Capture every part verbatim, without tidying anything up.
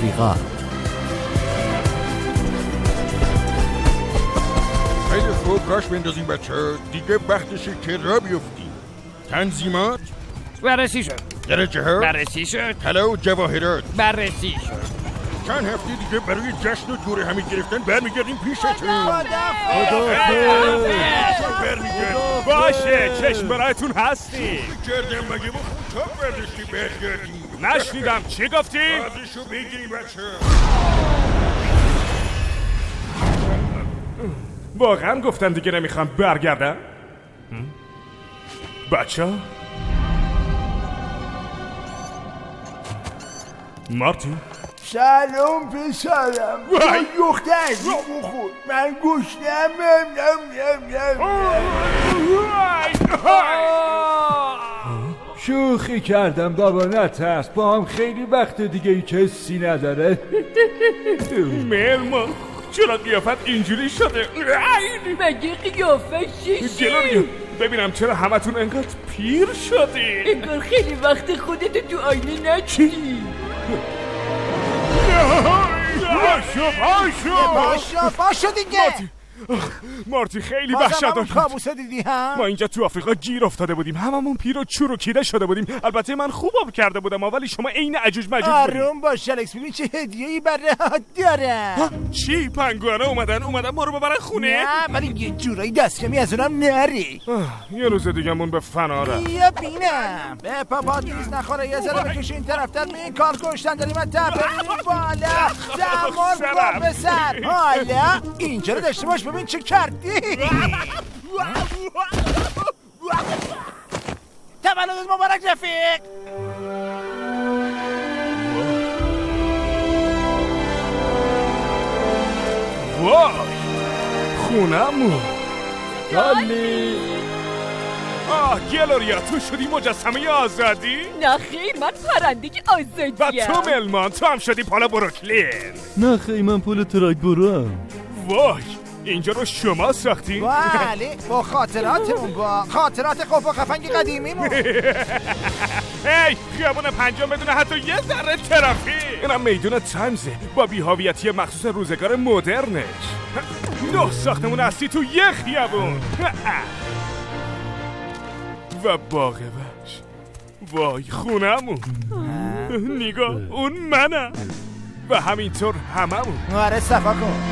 آفریقا. خیلی خوب، کاش بندازیم بچه ها. دیگه وقتشه که را بیفتیم. تنظیمات بررسی شد. درجه ها بررسی شد. طلا و جواهرات بررسی شد. چند هفته دیگه برای جشن و جور همی گرفتن برمیگردیم پیشتون. برمیگردیم. باشه، چشم برایتون هستی. کردم مگه با خونتاب برداشتی برگردیم. نشنیدم، چی گفتی؟ بازشو بگیری بچه. واقعا گفتن دیگه نمیخوام برگردم؟ بچه مارتین سلام پسرم. وای دختر بخور، من گشنم. شوخی کردم بابا، نترس. با هم خیلی وقت دیگه ای کسی نداره. ملما چرا قیافت اینجوری شده؟ مگه قیافه چیشی؟ جلو ببینم چرا همتون انقدر پیر شدی؟ انگار خیلی وقت خودتو تو آینه نچیدی. باشو باشو باشو باشو دیگه. مارتی خیلی وحشتناک بود. کابوس دیدی هم؟ ما اینجا تو آفریقا گیر افتاده بودیم، هممون پیر و چور و کیره شده بودیم. البته من خوب آب کرده بودم، ولی شما عین عجوج مجوج بودید. آروم باش الکس، ببین چه هدیه‌ای برات دارم. چی؟ پنگوانا اومدن اومدن ما رو ببرن خونه؟ نه ولی یه جورایی دست کمی از اونم نری. یه روز دیگه مون به فنا رفت. بیا بینم به پاپا دیز نخوره. یه ذره بکشی این طرفتر. به این کار کشتن داریم از تپه بالا دمار با بسر. حالا اینجا رو داشته باش ببین چه کردی. تولدت مبارک رفیق. وای خونمون. دالی آه گلوریا، تو شدی مجسمه آزادی؟ نه خیر، من پرنده آزادیم. و تو ملمان، تو هم شدی پالا بروکلین. نه خیلی من پول تراک برو هم. وای اینجا رو شما ساختی؟ بله با خاطراتمون، با خاطرات قف و خفنگ قدیمیمون. هی خیابون پنجم بدون حتی یه ذره ترافیک. اینم میدون تایمزه با بی‌هویتی مخصوص روزگار مدرنش. نه ساختمون اصلی تو یه خیابون و باغ وحش. وای خونمون. نگاه اون منم و همینطور هممون. آره صفا کن.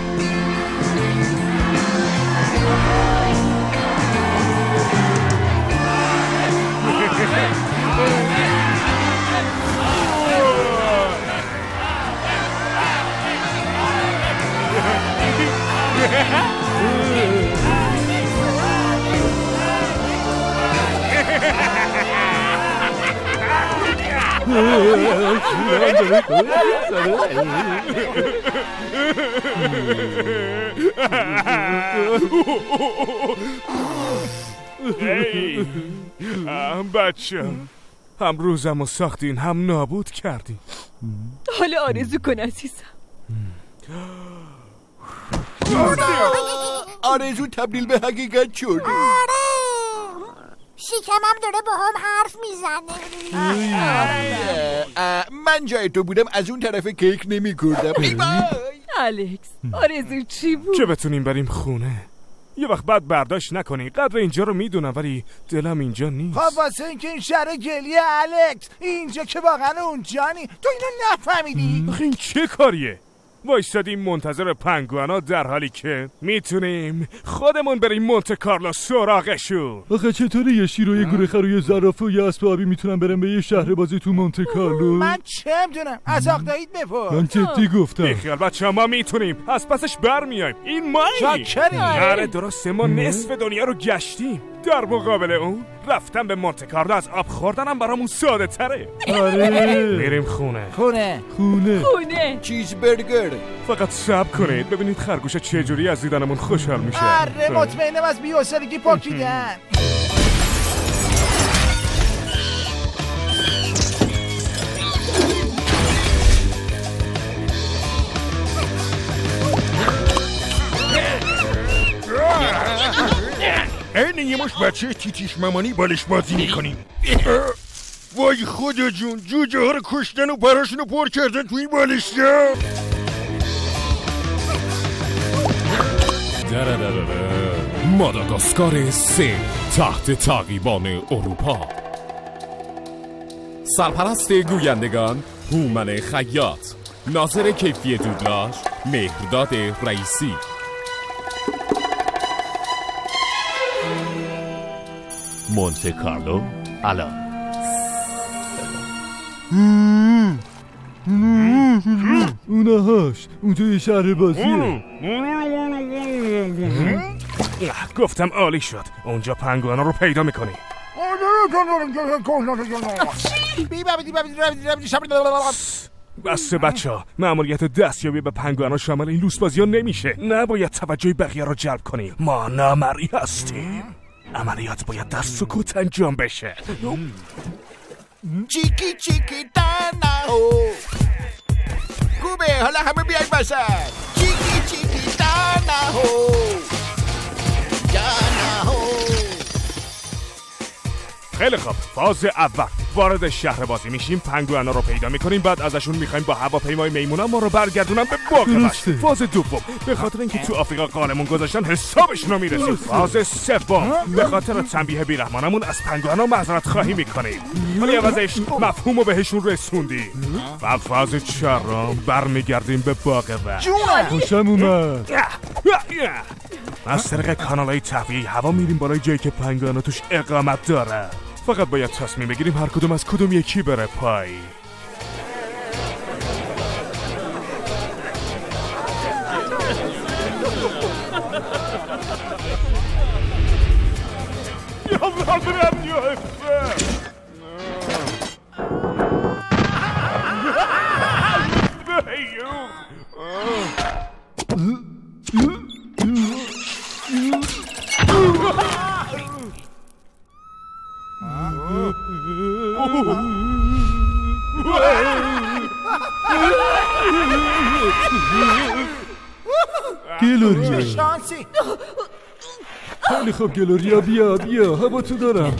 ای بچه هم روزمو ساختین هم نابود کردین. حالا آرزو کن عزیزم. آرزو تبدیل به حقیقت شد. آره شکمم داره با هم حرف میزنه. من جای تو بودم از اون طرف کیک نمی کردم. الکس آرزو چی بود؟ که بتونیم بریم خونه. یه وقت بعد برداشت نکنی. قدر اینجا رو میدونم ولی دلم اینجا نیست. خب واسه اینکه این شهر گلیه الکس، اینجا که واقعا اونجانی. تو اینو نفهمیدی؟ آخه این چه کاریه؟ وایستادیم منتظر پنگوانا در حالی که میتونیم خودمون بریم مونته کارلو سراغشون. آخه چطوری یه شیر و یه گوره خر و یه زرافه و یه اسب آبی میتونم برم به یه شهر بازی تو مونته کارلو؟ من چه میدونم، از آقدایید بپرس. من جدی گفتم. بیخیال بچه ما میتونیم از پسش برمیایم. این مایی. شاکریم. آره درسته، ما نصف دنیا رو گشتیم. در مقابل اون رفتم به مونته کارلو از آب خوردنم برامون ساده تره. آره میریم خونه. خونه خونه خونه چیز برگر. فقط صبر کنید ببینید خرگوش چجوری از دیدنمون خوشحال میشه. آره مطمئنم از بی‌حوصلگی پاکیدن. این یه مش بچه تیتیش مامانی بالش بازی میکنیم. وای خدا جون، جوجه ها رو کشتن و براشونو پر کردن تو این بالشتا. ماداگاسکار سه تحت تعقیبان اروپا. سرپرست گویندگان هومن خیاط. ناظر کیفی دوبلاژ مهرداد رئیسی. مونته کارلو الان. اونهاش اونجا یه شهر بازیه. گفتم عالی شد. اونجا پنگوانا رو پیدا میکنی. بسته بچه ها، مأموریت دستیابی به پنگوانا شامل این لوسبازی ها نمیشه. نباید توجه بقیه رو جلب کنیم. ما نامری هستیم. عملیات باید در سکوت انجام بشه. چیکی چیکی تنهو خوبه، حالا همه بیاین وسط. چیکی چیکی تنهو تنهو. خیلی خوب، فاز اول وارد شهر بازی میشیم، پنگوانا رو پیدا میکنیم، بعد ازشون میخوایم با هواپیمای میمونا ما رو برگردونن به باغ وحش. فاز دوم به خاطر اینکه تو آفریقا قانمون گذاشتن حسابشون رو میرسیم. فاز سوم به خاطر تنبیه بیرحمانمون از پنگوانا معذرت خواهی میکنیم، ولی عوضش مفهوم رو بهشون رسوندیم. و فاز چهارم برمیگردیم به باغ وحش. خوشم اومد. از طریق کانالای تهویه هوا میریم بالای جایی که پنگوانا توش اقامت داره. فقط باید تصمیم بگیریم هر کدوم از کدوم یکی بره پای. گلوریا، شانسی. خیلی خوب گلوریا، بیا بیا هوا تو دارم.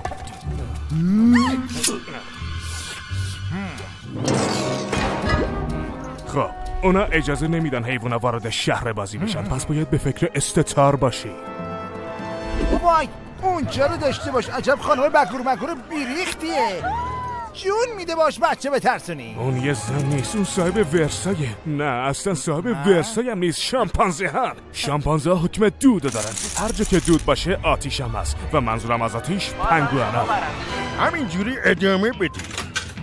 خب اونا اجازه نمیدن حیوونا وارد شهر بازی بشن، پس باید به فکر استتار باشی. وای اونجا رو داشته باش، عجب خانم بکور مکور بیریختیه. جون میده باش بچه بترسونی. اون یه زن نیست، اون صاحب ورسایه. نه اصلا صاحب ورسای هم نیست، شامپانزه هن. شامپانزه ها حکم دود دارن، هر جا که دود باشه آتیش هم هست و منظورم از آتیش پنگوانا. همینجوری ادامه بدیم،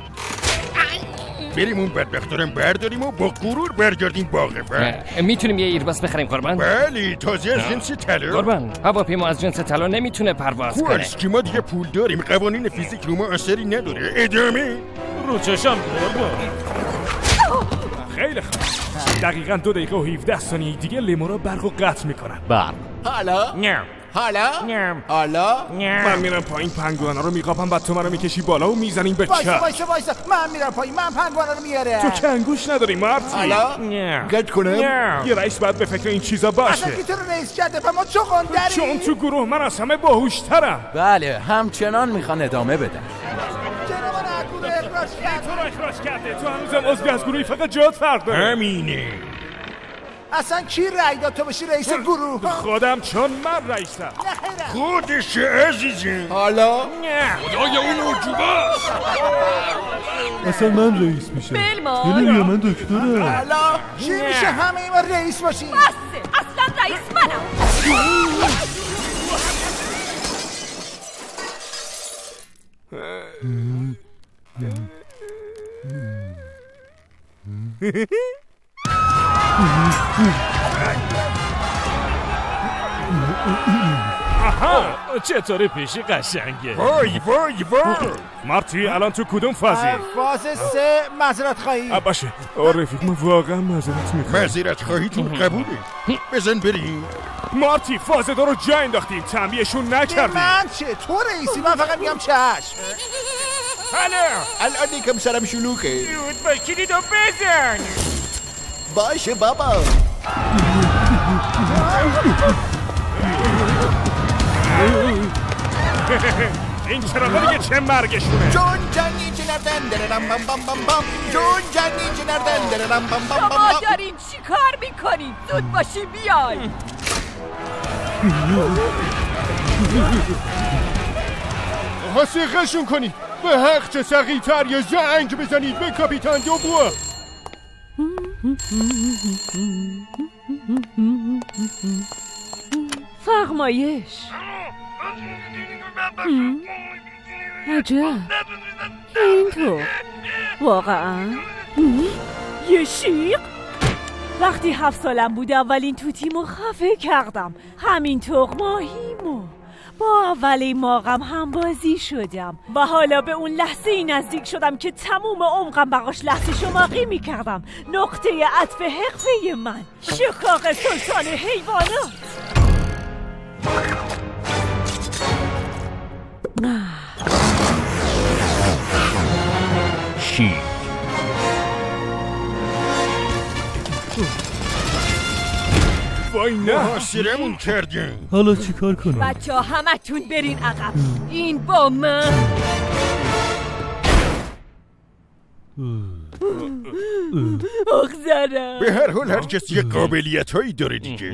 بریم اون بدبختارم برداریم و با غرور برگردیم باغ وحش. میتونیم یه ایرباس بخریم قربان؟ بله، تازه از جنس طلا. قربان هواپیما از جنس طلا نمیتونه پرواز کنه. خوالس که ما دیگه پول داریم، قوانین فیزیک رو ما اثری نداره. ادامه رو چشم قربان. خیلی خوب، دقیقاً دو دقیقه و هفده ثانیه دیگه لیمورا برق و قطع میکنن. برق. حالا نه حالا نه حالا من میرم پایین، پنگوانا رو میقاپم، بعد تو منو میکشی بالا و میزنیم به وایسا چپ. وایسا وایسا من میرم پایین، من پنگوانا رو میارم. تو کنگوش نداری مارتی؟ حالا نه گت کنم. یه رئیس باید به فکر این چیزا باشه. اصلا کی تو رو رئیس کرده و ما چقدر داریم؟ چون تو گروه من از همه باهوشترم. بله همچنان میخوان ادامه بدن. چرا من از گروه اخراج کرد؟ تو رو اخراج کرده، تو هنوزم عضو از گروهی، فقط جات فرق داره. همینه. اصلا کی رأی داد تو بشی رئیس گروه؟ خودم، چون من رئیسم. خودش عزیزم. حالا خدای اون عجوبه. اصلا من رئیس میشم. بلما. گلوریا من دکترم. حالا کی میشه همه ما رئیس باشیم؟ بسه اصلا رئیس منم. آها چطوری پیشی قشنگه. وای وای وای. مارتی الان تو کدوم فازی؟ فاز سه معذرت خواهی. باشه رفیق، ما واقعا معذرت میخوام. معذرت خواهیتون قبوله. بزن بریم. مارتی فاز دو رو جا انداختیم، تنبیهشون نکردیم. من چه؟ تو رئیسی، من فقط میگم چشم. حالا الان یکم سرم شلوغه. دود با کلیدو بزن. باشه بابا. این چراغا دیگه چه مرگشونه؟ جون جنی جنردن دررم بام بام بام بام جون جنی جنردن دررم بام بام بام شما دارین چی کار میکنین؟ زود باشین بیاین. حسیقشون کنید به حق چه سقیتر یه زنگ بزنید به کاپیتان دوبوا. فرمایش. عجب اینطور واقعا یه شیق. وقتی هفت سالم بود اولین توتیمو خفه کردم، همینطور ماهیمو. با اولین ماغم هم بازی شدم و حالا به اون لحظه ای نزدیک شدم که تموم عمقم براش لحظه شماقی میکردم. نقطه عطف حرفه من، شکاق سلطان حیوانات. شیر وای نه محاصرمون کردین. حالا چی کار کنم؟ بچه ها همه تون برین عقب. این با من. اخزرم. به هر حال هر کسی یه قابلیت هایی داره دیگه.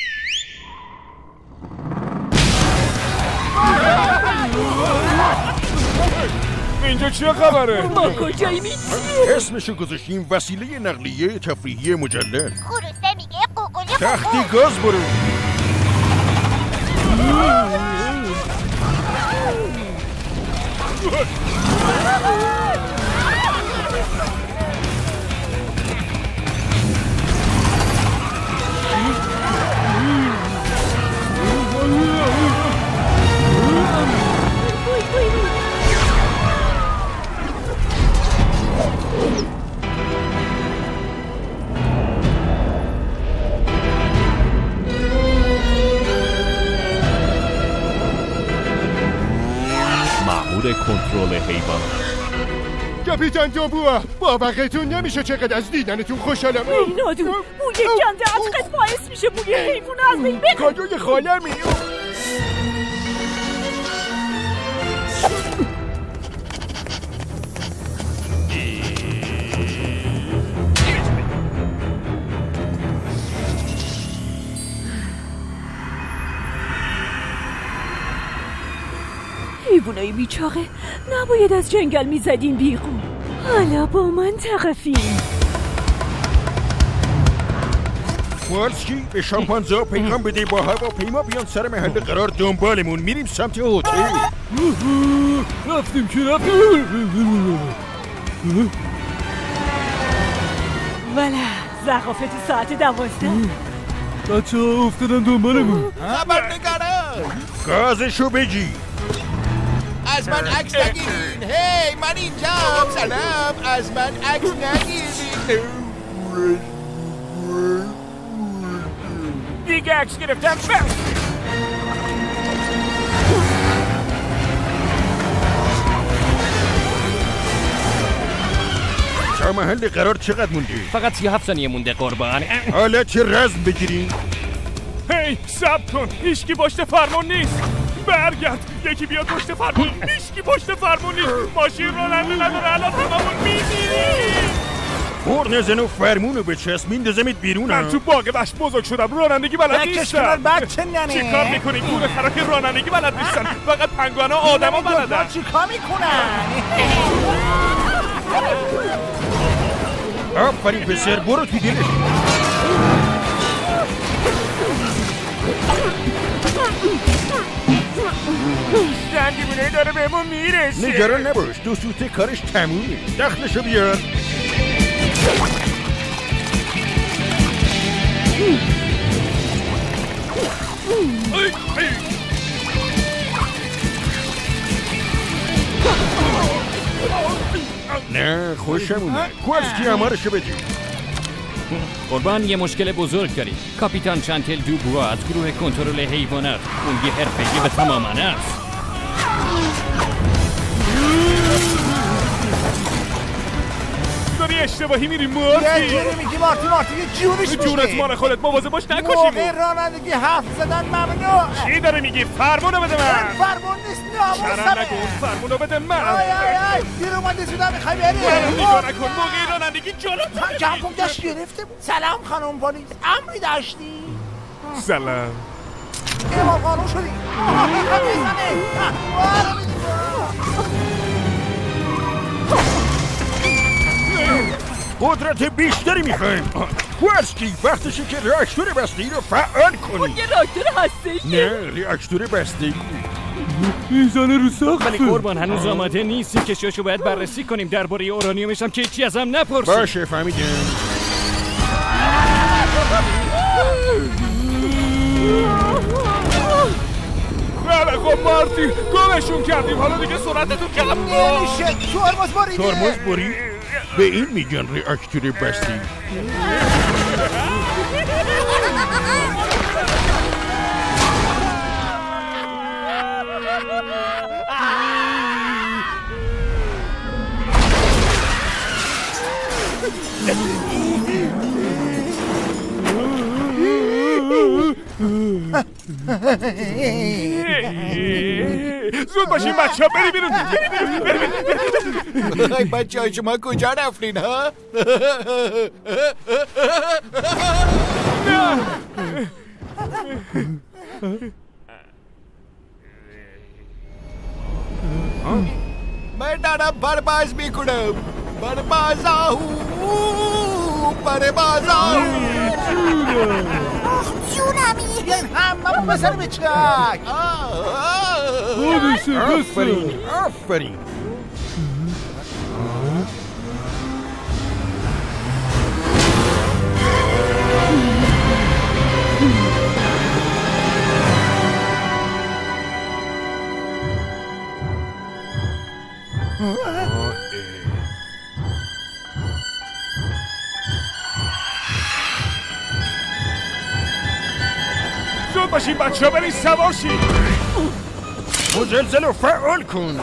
اینجا چه خبره؟ ما کجایی میتیم؟ اسمشو گذاشتیم وسیله نقلیه تفریحی مجلل. خروسه میگه قوقلی تختی گاز برو. مأمور کنترل حیوانات. کاپیتان دوبوا، باورتون نمیشه چقدر از دیدنتون خوشحالم. ای نادون، بوی گنده عشقت باعث میشه بوی حیوان از بین بره. کادوی خالمی. حیوانای بیچاره نباید از جنگل میزدین بیرون. حالا با من طرفین. والسکی به شامپانزه پیغام بده با هواپیما بیان سر محل قرار دنبالمون. میریم سمت هتل. رفتیم که رفتیم. ولی زخافه تو ساعت دوازده. بچه ها افتادن دنبالمون. خبرنگارا گازشو بگی. از من عکس نگیرین. هی من اینجام. سلام. از من عکس نگیرین. دیگه عکس گرفتم. بس تا محل قرار چقدر مونده؟ فقط سی و هفت ثانیه مونده قربان. حالا چه رزم بگیریم؟ هی صبر کن، هیچکی پشت فرمون نیست. برگرد، یکی بیاد پشت فرمون. هیچکی پشت فرمون نیست. ماشین راننده نداره، الان هممون میمیریم. فور نزن و فرمونو بچسب، میندازمت بیرون. من تو باغ وحش بزرگ شدم، رانندگی بلد نیستم. بچه ننه چی کار میکنی؟ گوره خراک رانندگی بلد نیستن. فقط پنگوانا آدما بلدن. چی کار میکنن؟ آفرین پسر، برو تو دلش. زنگیمونه داره بهمون میرسه. نگران نباش، دو سوته کارش تمومه. دخلشو بیار. نه خوشم اومد. کواسکی امارشو بده. قربان یه مشکل بزرگ داریم. کاپیتان چانتل دوبوا از گروه کنترل حیوانات، اون یه حرفه‌ای و تماماً است. داری داری اشتباهی میری یه مارتی. جوری میگی مارتی مارتی یه جونش میشه. جونت مال خودت مواظب باش نکشیمون. موقع رانندگی حرف زدن ممنوع. چی داره میگی؟ فرمونو بده من. فرمون نیست ناموسمه. شرم نکن فرمونو بده من. آی آی آی دیر اومده زودم میخوای بری. نگاه نکن موقع رانندگی جلوت. جمعکم داشت گرفته بود. سلام خانم پلیس امری داشتی؟ سلام. یه ما قانون شدی. قدرت بیشتری میخوایم. ورسکی وقتشه که راکتور بستگی رو فعال کنی. یه راکتور هستش. نه راکتور بستگی. این زنه رو سخته. ولی قربان هنوز آماده نیستی که کشیاشو باید بررسی کنیم. درباره اورانیومش هم که چی ازم نپرسی. باشه فهمیدم. بله خب مارتی گمشون کردیم حالا دیگه سرعتتون کم کن. نمیشه ترمز بریده. ترمز برید؟ به این میگن راکتور بستگی. زود باشین بچه ها بری بیرون. ای بچه های شما کجا رفتین ها؟ من دارم پرواز میکنم. پرواز آهو پرواز آهو. جونمی بیاین هممون بسر به چک. آفرین آفرین. زود باشین بچه ها برین سوار شین. مزلزل رو فعال کن.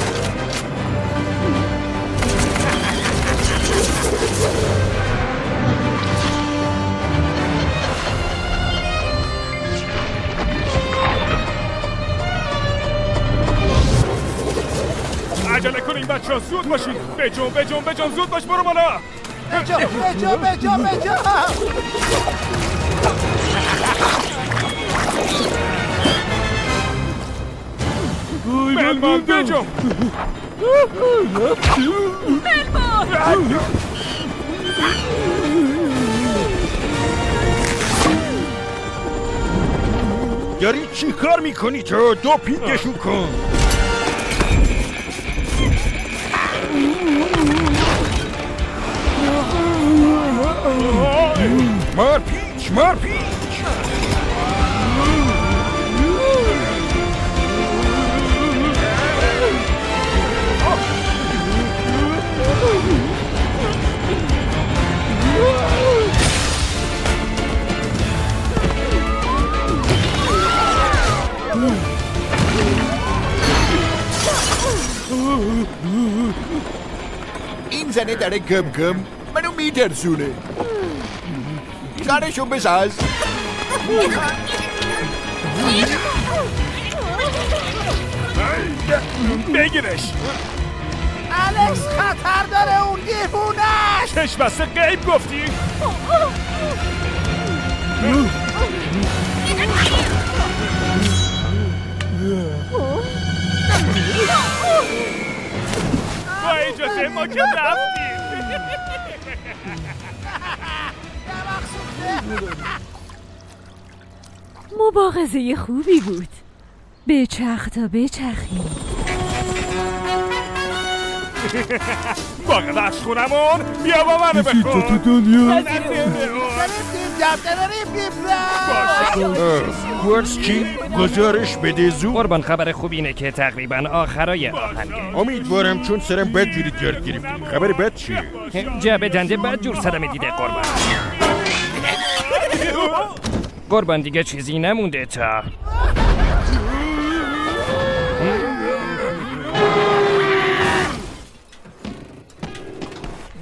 عجله کنین بچه ها زود باشین. بجون بجون بجون زود باش برو بالا. بجا بجا بجا بجا. ملمان بجون. ملمان داری چی کار میکنی تو؟ دو پینگشون کن. مار پیچ مار پیچ. این زنه داره گم گم منو میترسونه. کارشون بساز. بگیرش. الکس خطر داره اون دیوونش. چشم بسته غیب گفتی؟ با اجازه ما که رفتیم. مباغضه خوبی بود. بچرخ تا بچرخی. باقی بخش خونمون بیا با منو بخون. تو دنیا ورسکی گزارش بده زود. قربان خبر خوب اینه که تقریبا آخرای آهنگه. امیدوارم چون سرم بد جوری درد گرفتیم. خبر بد چیه؟ جعبه دنده بد جور سرم دیده قربان. قربان دیگه چیزی نمونده تا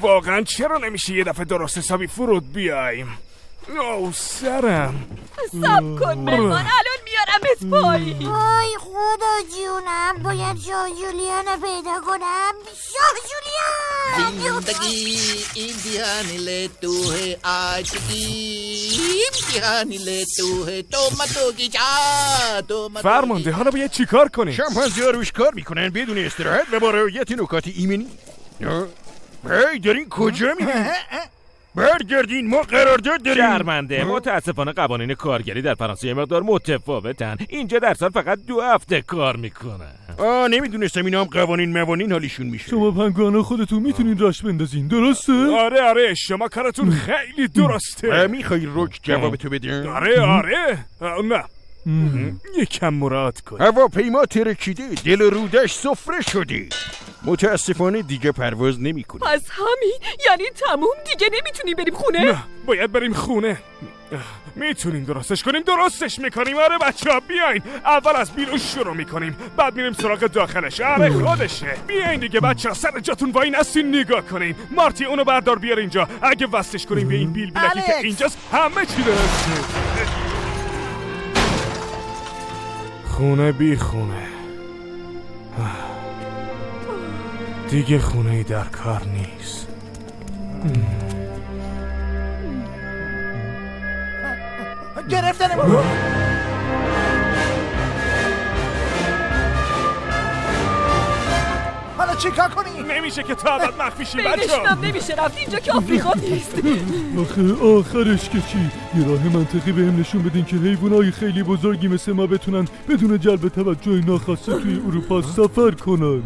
واقعا چرا نمیشه یه دفعه درست حسابی فرود بیایم؟ او سرم. سب کن ملمان، الان میارمت پایین. وای خدا جونم، باید شاه جولیان رو پیدا کنم. شاه جولیان زندگی امتحانی لیتو ہے آج کی، امتحانی لیتو ہے تو متو کی جا. فرمانده حالا باید چی کار کنیم؟ شامپانزه ها روش کار میکنن بدون استراحت و با رعایت نکات ایمنی. هی دارین کجا میرین؟ برگردین، ما قرارداد داریم. شرمنده، متاسفانه قوانین کارگری در فرانسه یه مقدار متفاوتن. اینجا در سال فقط دو هفته کار میکنن. آه نمیدونستم اینا هم قوانین موانین حالیشون میشه. شما پنگوئانا خودتون میتونین راش بندازین، درسته؟ آره آره، شما کارتون خیلی درسته. میخوای رک جوابتو بده؟ آره آره. نه یکم مراد کن. هواپیما ترکیده، دل رودش سفره شده. متاسفانه دیگه پرواز نمیکنه. پس همین یعنی تموم، دیگه نمیتونیم بریم خونه؟ نه باید بریم خونه. میتونیم درستش کنیم، درستش میکنیم. آره بچه ها بیاین، اول از بیرون شروع میکنیم، بعد میریم سراغ داخلش. آره خودشه. بیاین دیگه بچه ها، سر جاتون وای نستین نگاه کنین. مارتی اونو بردار بیار اینجا. اگه وصلش کنیم به این بیل بیلکی که اینجاست همه چی درسته. خونه بی خونه دیگه خونه‌ای در کار نیست. گرفتنمون. حالا چی کار کنی؟ نمیشه که تا ابد مخفی شی بچه‌ها. بینشونم نمیشه رفت، اینجا که آفریقا نیست. آخه آخرش که چی؟ یه راه منطقی بهم نشون بدین که حیوانای خیلی بزرگی مثل ما بتونن بدون جلب توجه ناخواسته توی اروپا سفر کنن.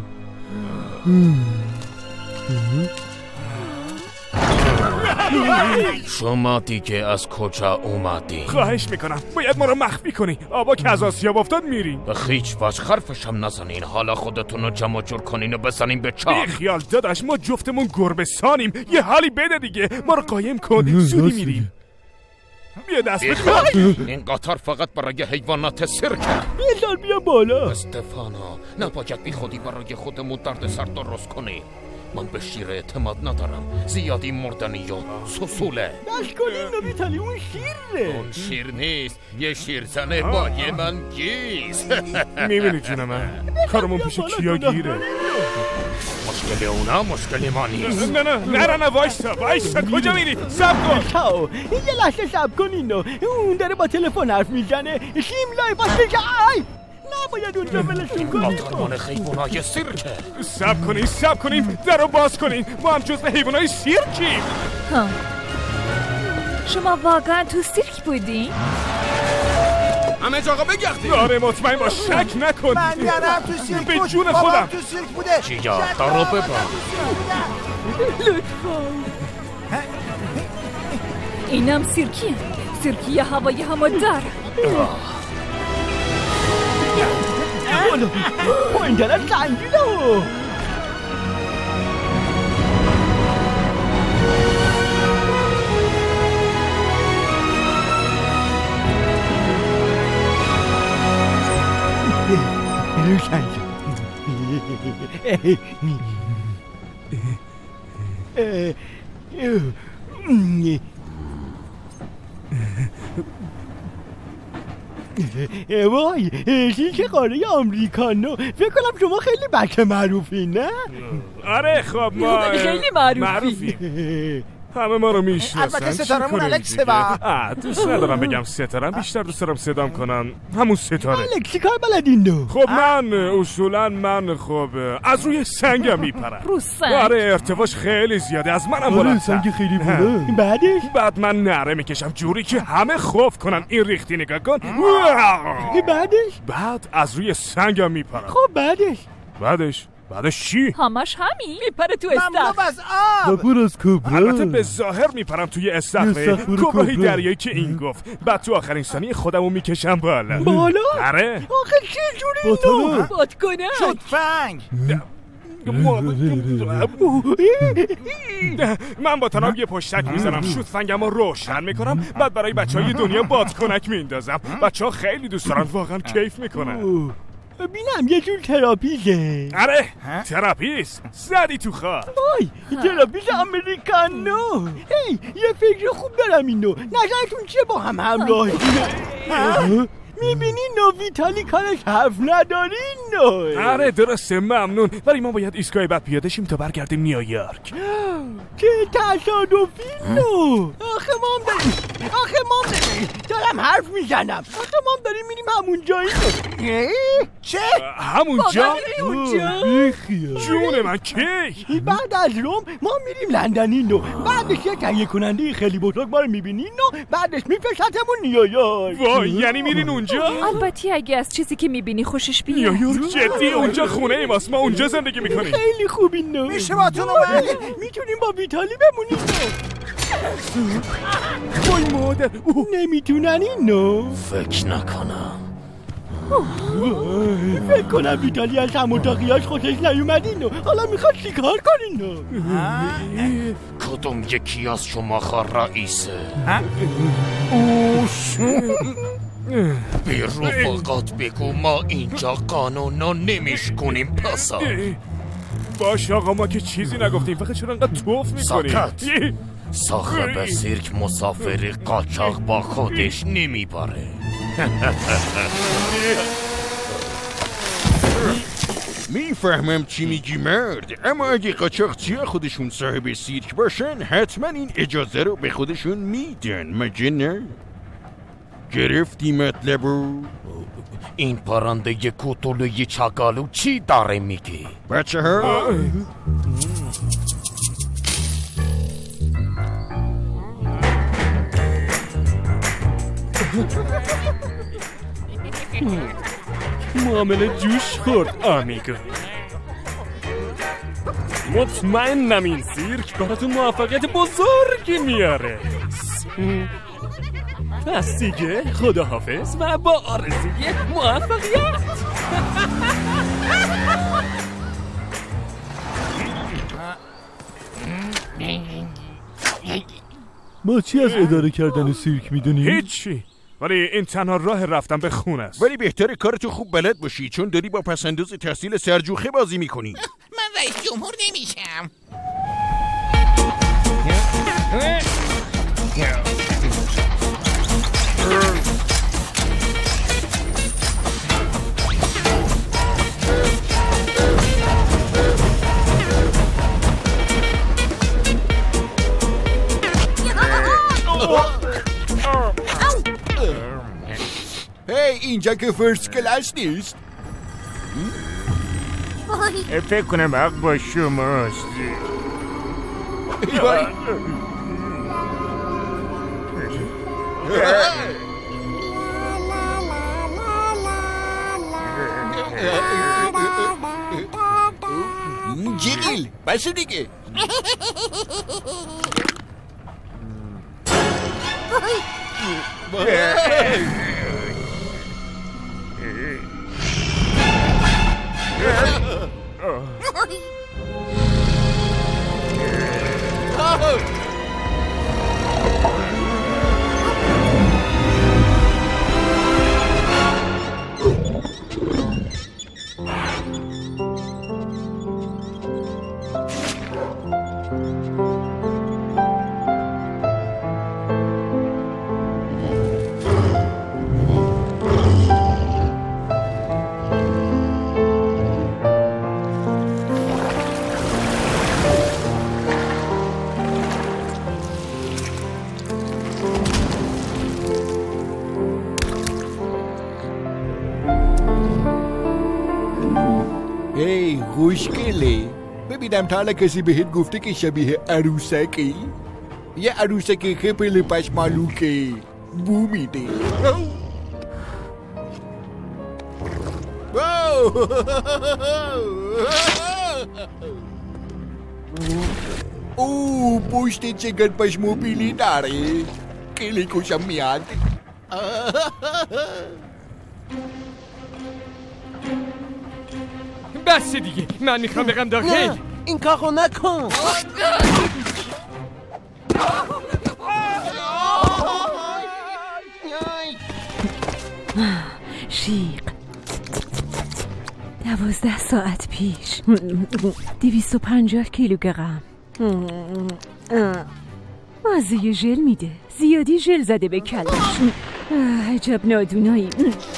شما دیگه از کجا اومدین؟ خواهش میکنم باید ما رو مخفی کنی. آبا که از آسیاب افتاد میریم. به هیچ وجه حرفشم نزنین. حالا خودتون رو جمع جور کنین و بزنین به چاه. بی خیال داداش، ما جفتمون گربه سانیم. یه حالی بده دیگه، ما رو قایم کن. زودی میریم. بیا دست بکن. این قطار فقط برای حیوانات سرکه. بیزار بیا بالا. استفانا، نباید بی خودی برای خودمون درد سر درست کنی. من به شیر اعتماد ندارم، زیادی مردنی و سسوله. نشکنین نوبیتالی، اون شیره. اون شیر نیست، یه شیرزنه با یه من گیز. میبینی جون من کارمون پیش کیا گیره. مشکل اونا مشکل ما نیست. نه نه نه نه نه وایسا وایسا، کجا میری؟ سب کن. خب یه لحظه سب کنین. اون داره با تلفن حرف میزنه. شیم لای باشه که آی نباید اونجا بلشون کنیم. آترمان حیوانای سیرکه. سب کنین سب کنین، در رو باز کنین. ما هم جزو حیوانای سیرکیم. ها شما واقعا تو سیرک بودین؟ همه جاقا بگردیم. آره مطمئن باش، شک نکن. من یادم تو سیرک بود. به جون بابام خودم تو سیرک بوده. چیا دارو ببا. لطفا اینم سیرکیه، سیرکی هوای همه در. پایندرم سنگیده. وای این که قاره آمریکانو. فکر کنم شما خیلی بچه معروفی نه؟ آره خب ما خیلی معروفی. همه ما رو میشناسن. البته ستارمون الکسه با. دوست ندارم بگم ستارم، بیشتر دوست دارم صدام کنن همون ستاره. الکسی کار بلدین دو. خب من اصولا من خب از روی سنگم میپرم. رو سنگ؟ آره ارتفاعش خیلی زیاده، از منم آره بلندتر. سنگ خیلی بوده. بعدش؟ بعد من نره میکشم جوری که همه خوف کنن. این ریختی نگاه کن. بعدش؟ بعد از روی سنگم میپرم. خب بعدش؟ بعدش بعدش چی؟ همش همین، میپره تو استخر. مملو از آب. پر از کبرا. البته به ظاهر میپرم توی استخره، کبرای دریایی که این گفت. بعد تو آخرین ثانیه خودمو میکشم بالا. بالا؟ آره. آخه چه جوری اینو؟ باد کنه. شد فنگ. من با تناب یه پشتک میزنم، شوت فنگم رو روشن میکنم، بعد برای بچه های دنیا بادکنک میندازم. بچه ها خیلی دوست دارن، واقعا کیف میکنن. بینم یه جور تراپیزه. آره تراپیست زدی تو خواهد. وای تراپیز امریکانو. هی یه فکر خوب دارم اینو، نظرتون چیه با هم همراه؟ میبینی نو ویتالی کارش حرف ندارین نو. آره درسته ممنون، ولی ما باید ایستگاه بعد پیاده شیم تا برگردیم نیویورک. چه تصادفی نو. آخه ما هم داریم آخه ما هم داریم دارم حرف میزنم. آخه ما هم داریم میریم همون جایی. چه؟ همون جا؟ بیخیال جون من کی؟ بعد از روم ما میریم لندنی نو. بعدش یه تهیه کننده خیلی بزرگ ما رو میبینین نو. بعدش میفرستمون نیویورک. وای یعنی میرین اونجا؟ البته اگه از چیزی که میبینی خوشش بیاد. نیویورک جدی؟ اونجا خونه ای ماست، ما اونجا زندگی میکنیم. خیلی خوبی نو. میشه با تو اومد؟ میتونیم با ویتالی بمونیم نو. وای مادر نمیتونن این نو. فکر نکنم. فکر کنم ویتالی از هم اتاقیاش خوشش نیومد اینو. حالا میخواد چیکار کنین نو؟ کدوم یکی از شما رئیسه؟ اوش بی رفاقت بگو ما اینجا قانونا نمیشکنیم پسر. باش آقا ما که چیزی نگفتیم، فقط چرا انقدر توف میکنیم؟ ساکت. صاحب سیرک مسافری قاچاق با خودش نمیبره. میفهمم چی میگی مرد، اما اگه قاچاقچی خودشون صاحب سیرک باشن حتما این اجازه رو به خودشون میدن، مگه نه؟ گرفتی مطلبو؟ این پرنده کوتولوی چاقالو چی داره میگی؟ بچه ها؟ معامله جوش خورد آمیگو. مطمئنم این سیرک براتون موفقیت بزرگی میاره. پس دیگه خداحافظ و با آرزوی موفقیت. ما چی از اداره کردن سیرک میدونی؟ هیچی، ولی این تنها راه رفتن به خون است. ولی بهتره کارتو خوب بلد باشی، چون داری با پسنداز تحصیل سرجوخه بازی میکنی. من رئیس جمهور نمیشم. هی اینجا که فرست کلاس نیست. فکر کنم حق با شماست. جیگیل باشه دیگه. هی خوشگله، ببینم تا حالا کسی بهت گفته که شبیه عروسکی؟ یه عروسکی که پل پشمالوکه بو میده. او پشت چقدر پشموبیلی داره، خیلی خوشم میاد. بس دیگه، من میخوام بگم داخل. این کارو نکن. شیق دوازده ساعت پیش دویست و پنجاه کیلوگرم مزه ژل میده. زیادی ژل زده به کلش. عجب نادونایی.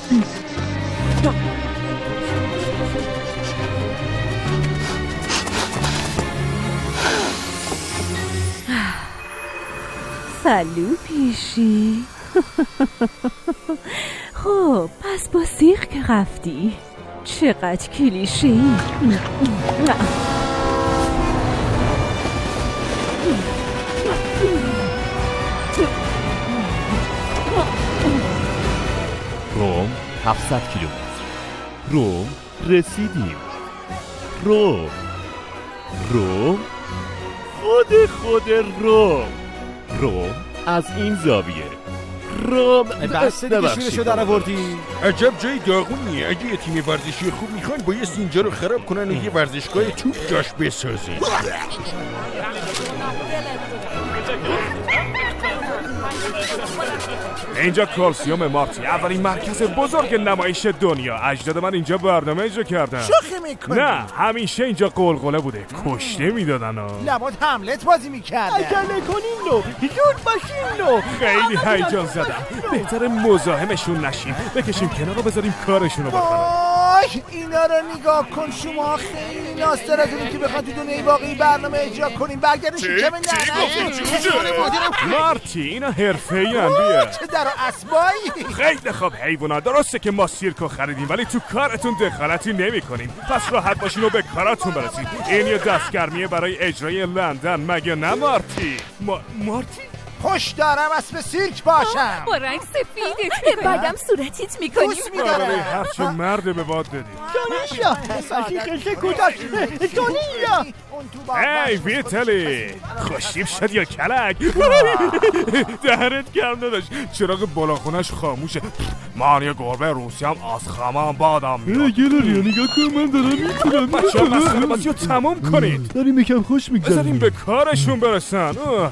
سلو پیشی. خب پس با سیخ که رفتی. چقدر کلیشه ای. روم هفتصد کیلومتر. روم رسیدیم. روم روم خود خود روم روم از این زاویه. روم بس دیگه شورشو در آوردی. عجب جای داغونیه. اگه یه تیم ورزشی خوب میخواین بایست اینجا رو خراب کنن و یه ورزشگاه توپ جاش بسازن. اینجا کلسیوم مارتی، اولین مرکز بزرگ نمایش دنیا. اجداد من اینجا برنامه اجرا کردن. شوخی میکنی؟ نه، همیشه اینجا قلقله بوده. کشته میدادن ها. لابد هملت بازی میکردن. عجله کنین نو، زود باشین نو. خیلی هیجان زدم. بهتره مزاحمشون نشیم، بکشیم کنار رو بذاریم کارشونو بکنن. آی اینا رو نگاه کن، شما خیلی ناز دارید که بخواد تو دنیای واقعی برنامه اجرا کنیم. برگردین شکم نه مارتی، اینا حرفه‌ای ان. بیا چه در اسبایی. خیلی خوب حیونا، درسته که ما سیرکو خریدیم ولی تو کارتون دخالتی نمی کنیم. پس راحت باشین و به کاراتون برسید. این یه دستگرمیه برای اجرای لندن، مگه نه مارتی؟ ما... مارتی؟ خوش دارم اسب سیرک باشم. با رنگ سفیده بعدم صورتیت میکنیم. دوست میدارم. هرچی مرد به باد دادی. جانیلا بسی خشه کجاست؟ جانیلا ای ویتلی، خوشیب شد یا کلک؟ دهنت گرم نداشت. چراغ بالاخونش خاموشه. من یه گربه روسی هم از خمام بادم میاد. گلاریا نگاه کن، من دارم میتونم. بچه ها مسئله بازی رو تموم کنید. داریم یکم خوش میگذاریم. بذاریم به کارشون برسن.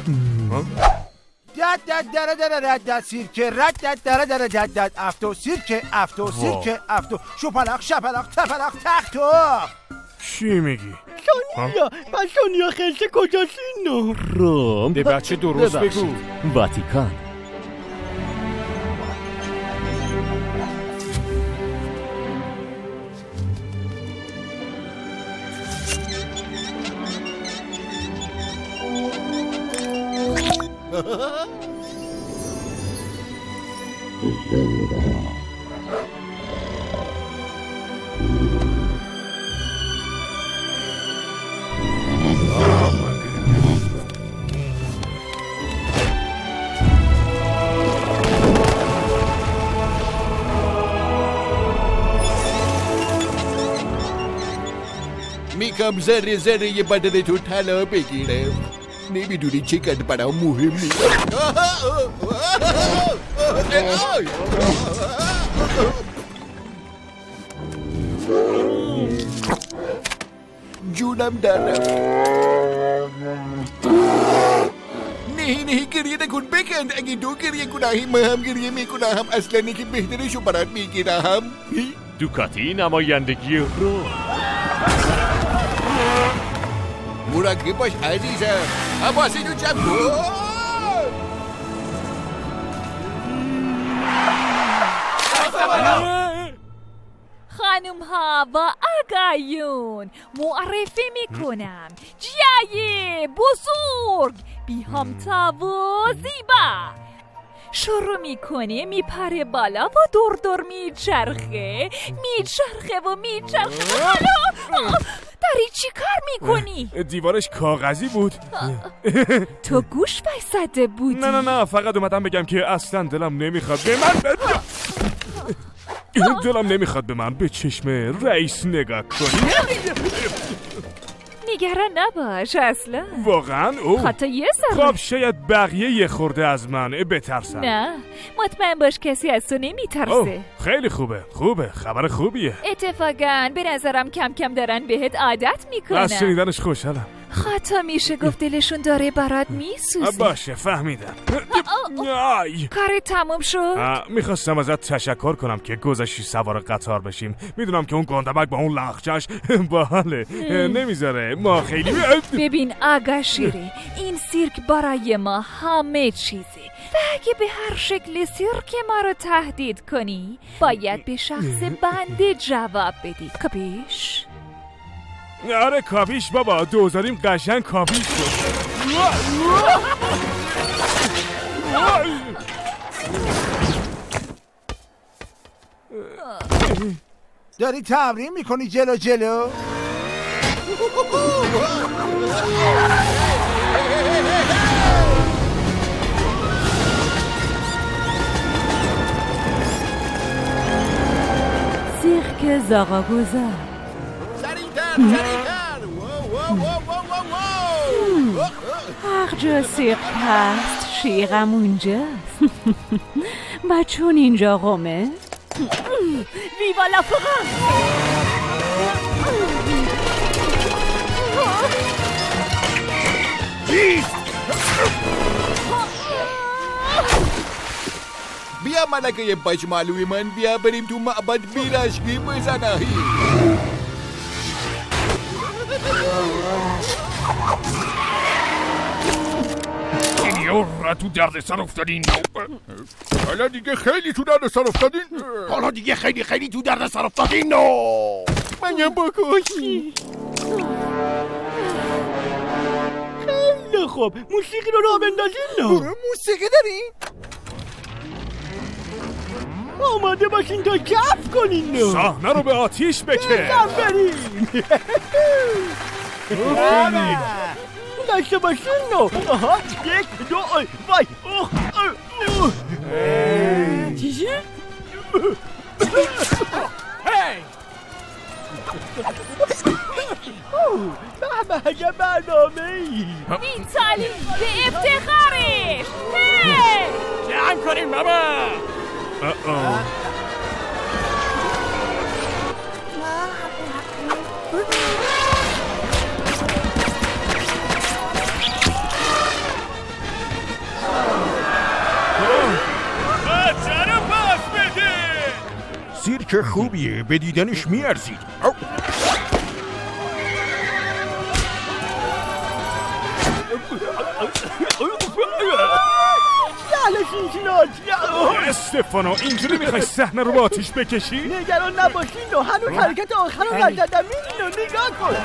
دد دد دره دره رد دد سیرک رد دد دره دره دد دد افتو سیرک افتو سیرک افتو شپلق شپلق تپلق تختو. چی میگی؟ سونیا پس سونیا خلصه کجاست اینو؟ روم به بچه درست بگو. واتیکان. میگم ذره ذره یه بدن تو طلا بگیرم. نمیدونی چقدر برام مهم نیست. جونم در رفت. نه نه گریه نکن، بکند. اگه دو گریه گناهی من هم گریه میکنم. اصلا که بهترشو برات میگیرم. دوکاتی نمایندگی رو مراقب باش عزیزم. حواستو جمع کن. خانم ها و آقایون، معرفی میکنم جای بزرگ بی همتا و زیبا. شروع میکنه میپره بالا و دور دور میچرخه میچرخه و میچرخه. حالا داری چی کار میکنی؟ دیوارش کاغذی بود. تو گوش وایساده بودی؟ نه نه نه، فقط اومدم بگم که اصلا دلم نمیخواد به من دلم نمیخواد به من به چشم رئیس نگاه کنی. نگران نباش اصلا. واقعا؟ اوه حتی یه ذره. خب شاید بقیه یه خورده از من بترسن. نه مطمئن باش کسی از تو نمیترسه. اوه خیلی خوبه خوبه خبر خوبیه. اتفاقا به نظرم کم کم دارن بهت عادت میکنن. از شنیدنش خوشحالم. خطا میشه گفت دلشون داره برات میسوزه. باشه فهمیدم. آی کار تموم شد؟ میخواستم ازت تشکر کنم که گذاشتی سوار قطار بشیم. میدونم که اون گندبک با اون لخچش باحاله، نمیذاره ما خیلی. ببین آقا شیری، این سیرک برای ما همه چیزه و اگه به هر شکل سیرک ما رو تهدید کنی باید به شخص بنده جواب بدی. کپیش؟ آره کابیش بابا، دوزاریم قشنگ کابیش شد. داری تمرین میکنی جلو جلو؟ سیرک زاغا گذار. هر جا سیرک هست شیرم اونجاست. و چون اینجا قومه ویوا لا فرانس. بیا ملکه پشمالوی من، بیا بریم تو معبد بیرشکی بزنهی. سینیور را تو درد سر افتادین. حالا دیگه خیلی تو درد سر افتادین. حالا دیگه خیلی خیلی تو درد سر افتادین. منم بکشی. خیلی خوب، موسیقی رو راه بندازین. موسیقی داری؟ آماده باشین تا کف کنین. صحنه رو به آتیش بکش. بزن بریم. داشته باشین. آها، یک دو وای. چیزی؟ هی به به چه برنامه‌ای. ویتالی به افتخارش. هی جمع کنین بابا. سیرک خوبیه، به دیدنش میارزید. استفانو اینجوری میخوای صحنه رو با آتیش بکشی؟ نگران نباشین و هنوز حرکت آخر رو نزدم. اینو نگاه کن.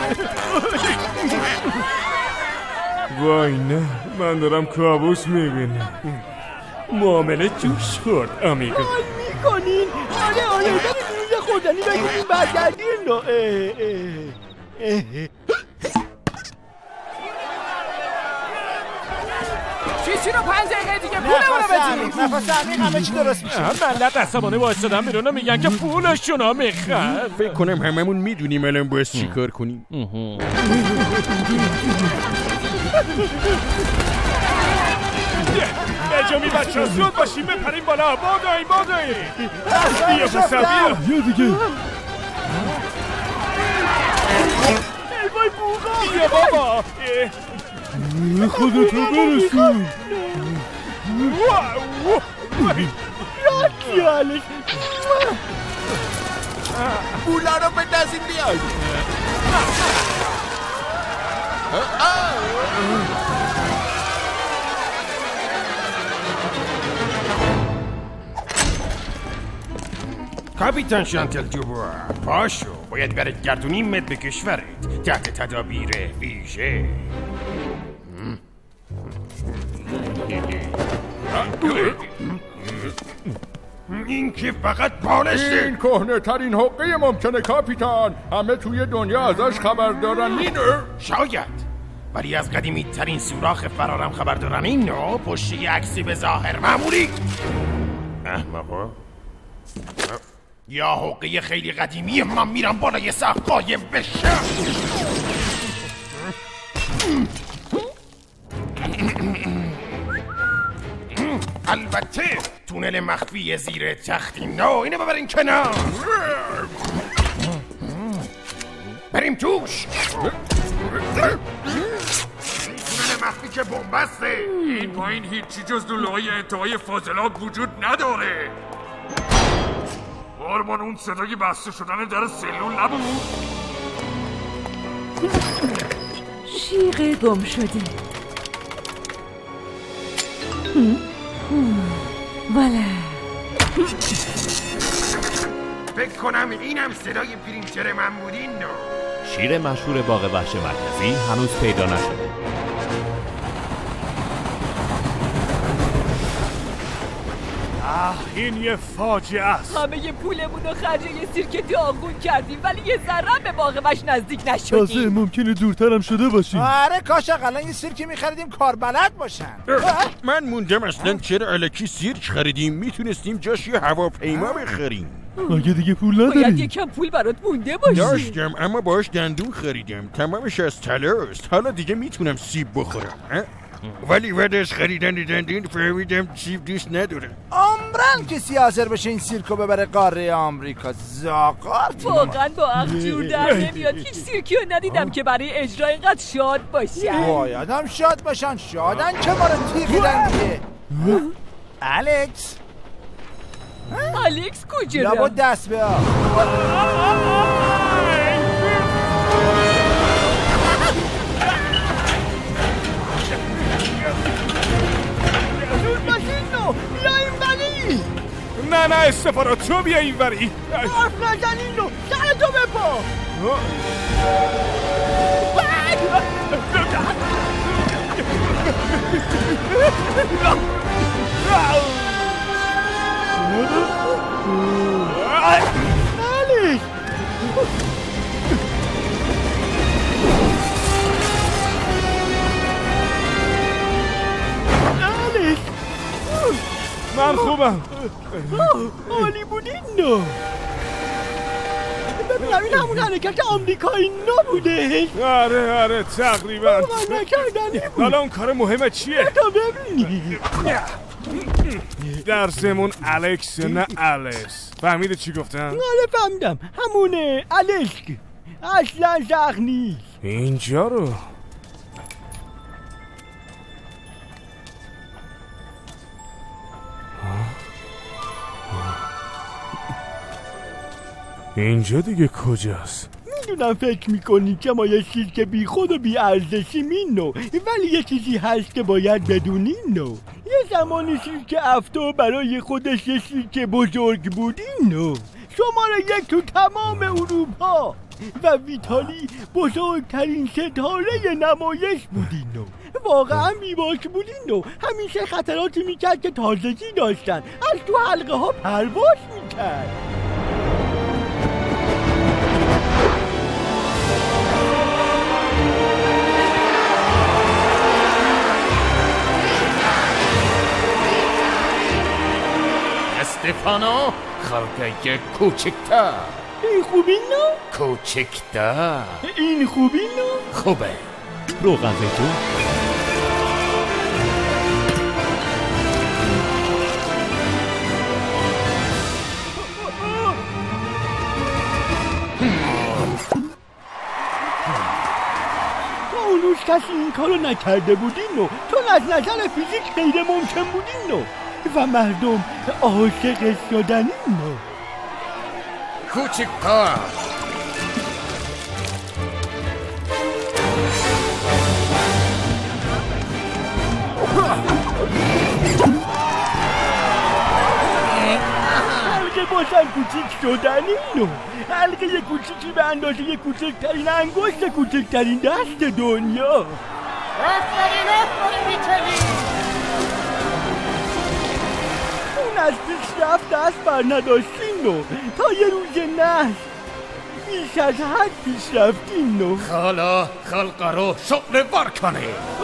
وای نه، من دارم کابوس میبینم. معامله جوش خورد آمیگو. حال میکنین؟ آره آره بریم روی خوردنی بگیریم برگردین. چی رو پنج دقیقه دیگه پولمون رو بدیم. نفس عمیق همه چی درست میشه. ملت عصبانه وایسادن بیرون میگن که پولشون ها میخواد. فکر کنم هممون میدونیم الان باید چی کار کنیم. نجامی بچه ها زود باشیم بپریم بالا. بادایی بادایی بیا پسر بیا. یه دیگه وای بوغا. بیا بابا خودتو برسون. راکیالش بولا رو بندازیم بیای. کاپیتان شانتل دوبوا، پاشو باید برد گردونیم مد به کشورت تحت تدابیر ویژه. این که فقط بالشه. این کهنه ترین حقه ممکنه کاپیتان. همه توی دنیا ازش خبر دارن. اینو شاید، ولی از قدیمی ترین سوراخ فرارم خبر دارن. این نوع پشتی عکسی به ظاهر معمولی. احمقا یا حقه خیلی قدیمی من میرم بالای سقف قایم بشم. البته تونل مخفی زیر تختی. نه اینو ببرین کنار. بریم توش. تونل مخفی که بنبسته. این پایین هیچی جز لوله‌های انتهای فاضلاب وجود نداره. بارمان اون صدای بسته شدن در سلول نبود؟ شیغ گم شده. والا فکر کنم اینم صدای پرینتر من بودین. نو شیر مشهور باغ وحش مرکزی هنوز پیدا نشده. آه این یه فاجعه است. همه ی پولمون رو خرج یه سیرک داغون کردیم ولی یه ذره به باغ وحش نزدیک نشدیم. تازه ممکنه دورترم شده باشیم. آره کاش اقلا یه سیرکی میخریدیم کاربلد باشن. من موندم اصلا چرا الکی سیرک خریدیم؟ میتونستیم جاش یه هواپیما بخریم. مگه دیگه پول نداری؟ باید یکم پول برات مونده باشه. داشتم اما باش دندون خریدم، تمامش از طلاست. حالا دیگه میتونم سیب بخورم، ولی بعد از خریدن دندون فهمیدم سیب دوست نداره. عمرن کسی حاضر بشه این سیرکو ببره قاره آمریکا. زاقارت واقعا با عقل جور در نمیاد. هیچ سیرکی رو ندیدم که برای اجرا اینقدر شاد باشن. باید هم شاد باشن. شادن که ما رو تیغیدن دیگه. الکس الکس کجا لابد دست به آب. بیا این ولی. نه نه استفارات تو بیا این ولی. حرف نزن اینو. سر تو بپا. الک من خوبم. عالی بودین. نو ببینم این همون حرکت آمریکایی نبوده. آره آره تقریبا. من نکردنی بود. حالا اون کار مهمه چیه؟ تا ببینی. در زمون الکس نه الیس. فهمیده چی گفتم؟ آره فهمیدم. همونه الکس. اصلا زخ نیست. اینجا رو اینجا دیگه کجاست؟ میدونم فکر میکنی که ما یه چیز که بی خود و بی ارزشیم این نو، ولی یه چیزی هست که باید بدونین نو. یه زمانی چیز که افتو برای خودش یه چیز که بزرگ بود این نو. شماره یک تو تمام اروپا و ویتالی بزرگترین ستاره نمایش بودین نو. واقعا بیباک بودین نو. همیشه خطراتی میکرد که تازگی داشتن. از تو حلقه ها پرواز میکرد. استفانو خلقه کوچکتر. این خوبی نو؟ کوچکتر. این خوبی نو؟ خوبه. روغن زیتون. اونوش کسی این کارو نکرده بودین نو، چون از نظر فیزیک غیر ممکن بودین نو و مردم عاشق شدنین نو. کوچکتر. حلقه باشن کوچیک شدنین نو. حلقه یه کوچیکی به اندازه یه کوچکترین انگشت کوچکترین دست دنیا. آفرین آفرین میتونی. اون از پیشرفت دست بر نداشتین نو تا یه روز نه بیش از حد پیشرفتین نو. حالا خلقه رو شغل بر کنه.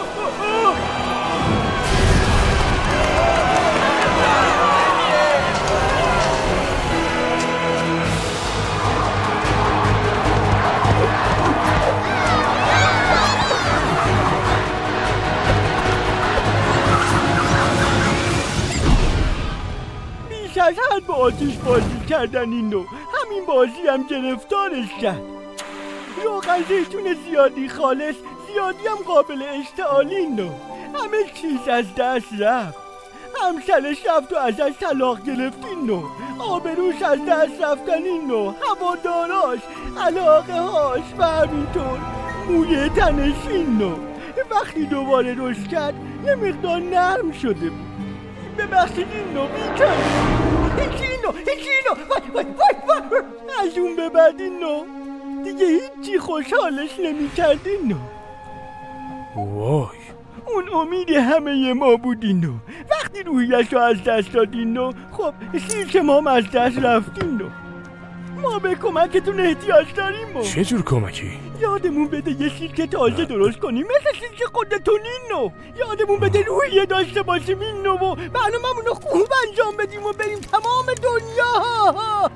بیش از حد با آتیش بازی کردن این نو. همین بازی هم گرفتارش کرد. روغن زیتون زیادی خالص، زیادی هم قابل اشتعالین نو. همه چیز از دست رفت. همسرش رفت و ازش طلاق گرفتین نو. آبروش از دست رفتنین نو. هواداراش، علاقه هاش و همینطور موی تنشین نو. وقتی دوباره رشد کرد یه مقدار نرم شده بود. ببخشید این نو بیکنه. هیچی این نو هیچی این نو وای وای وای وای. از اون به بعد این نو دیگه هیچی خوشحالش نمی کردین نو. وای اون امید همه ما بودین نو. وقتی روحیش رو از دست دادین نو، خب سیرک ما هم از دست رفتین نو. ما به کمکتون احتیاج داریم نو. چه جور کمکی؟ یادمون بده یه سیرک تازه درست کنیم مثل سیرک خودتونین نو. یادمون بده روحیه داشته باشیم این نو و برنامه‌مون رو خوب انجام بدیم و بریم تمام دنیا.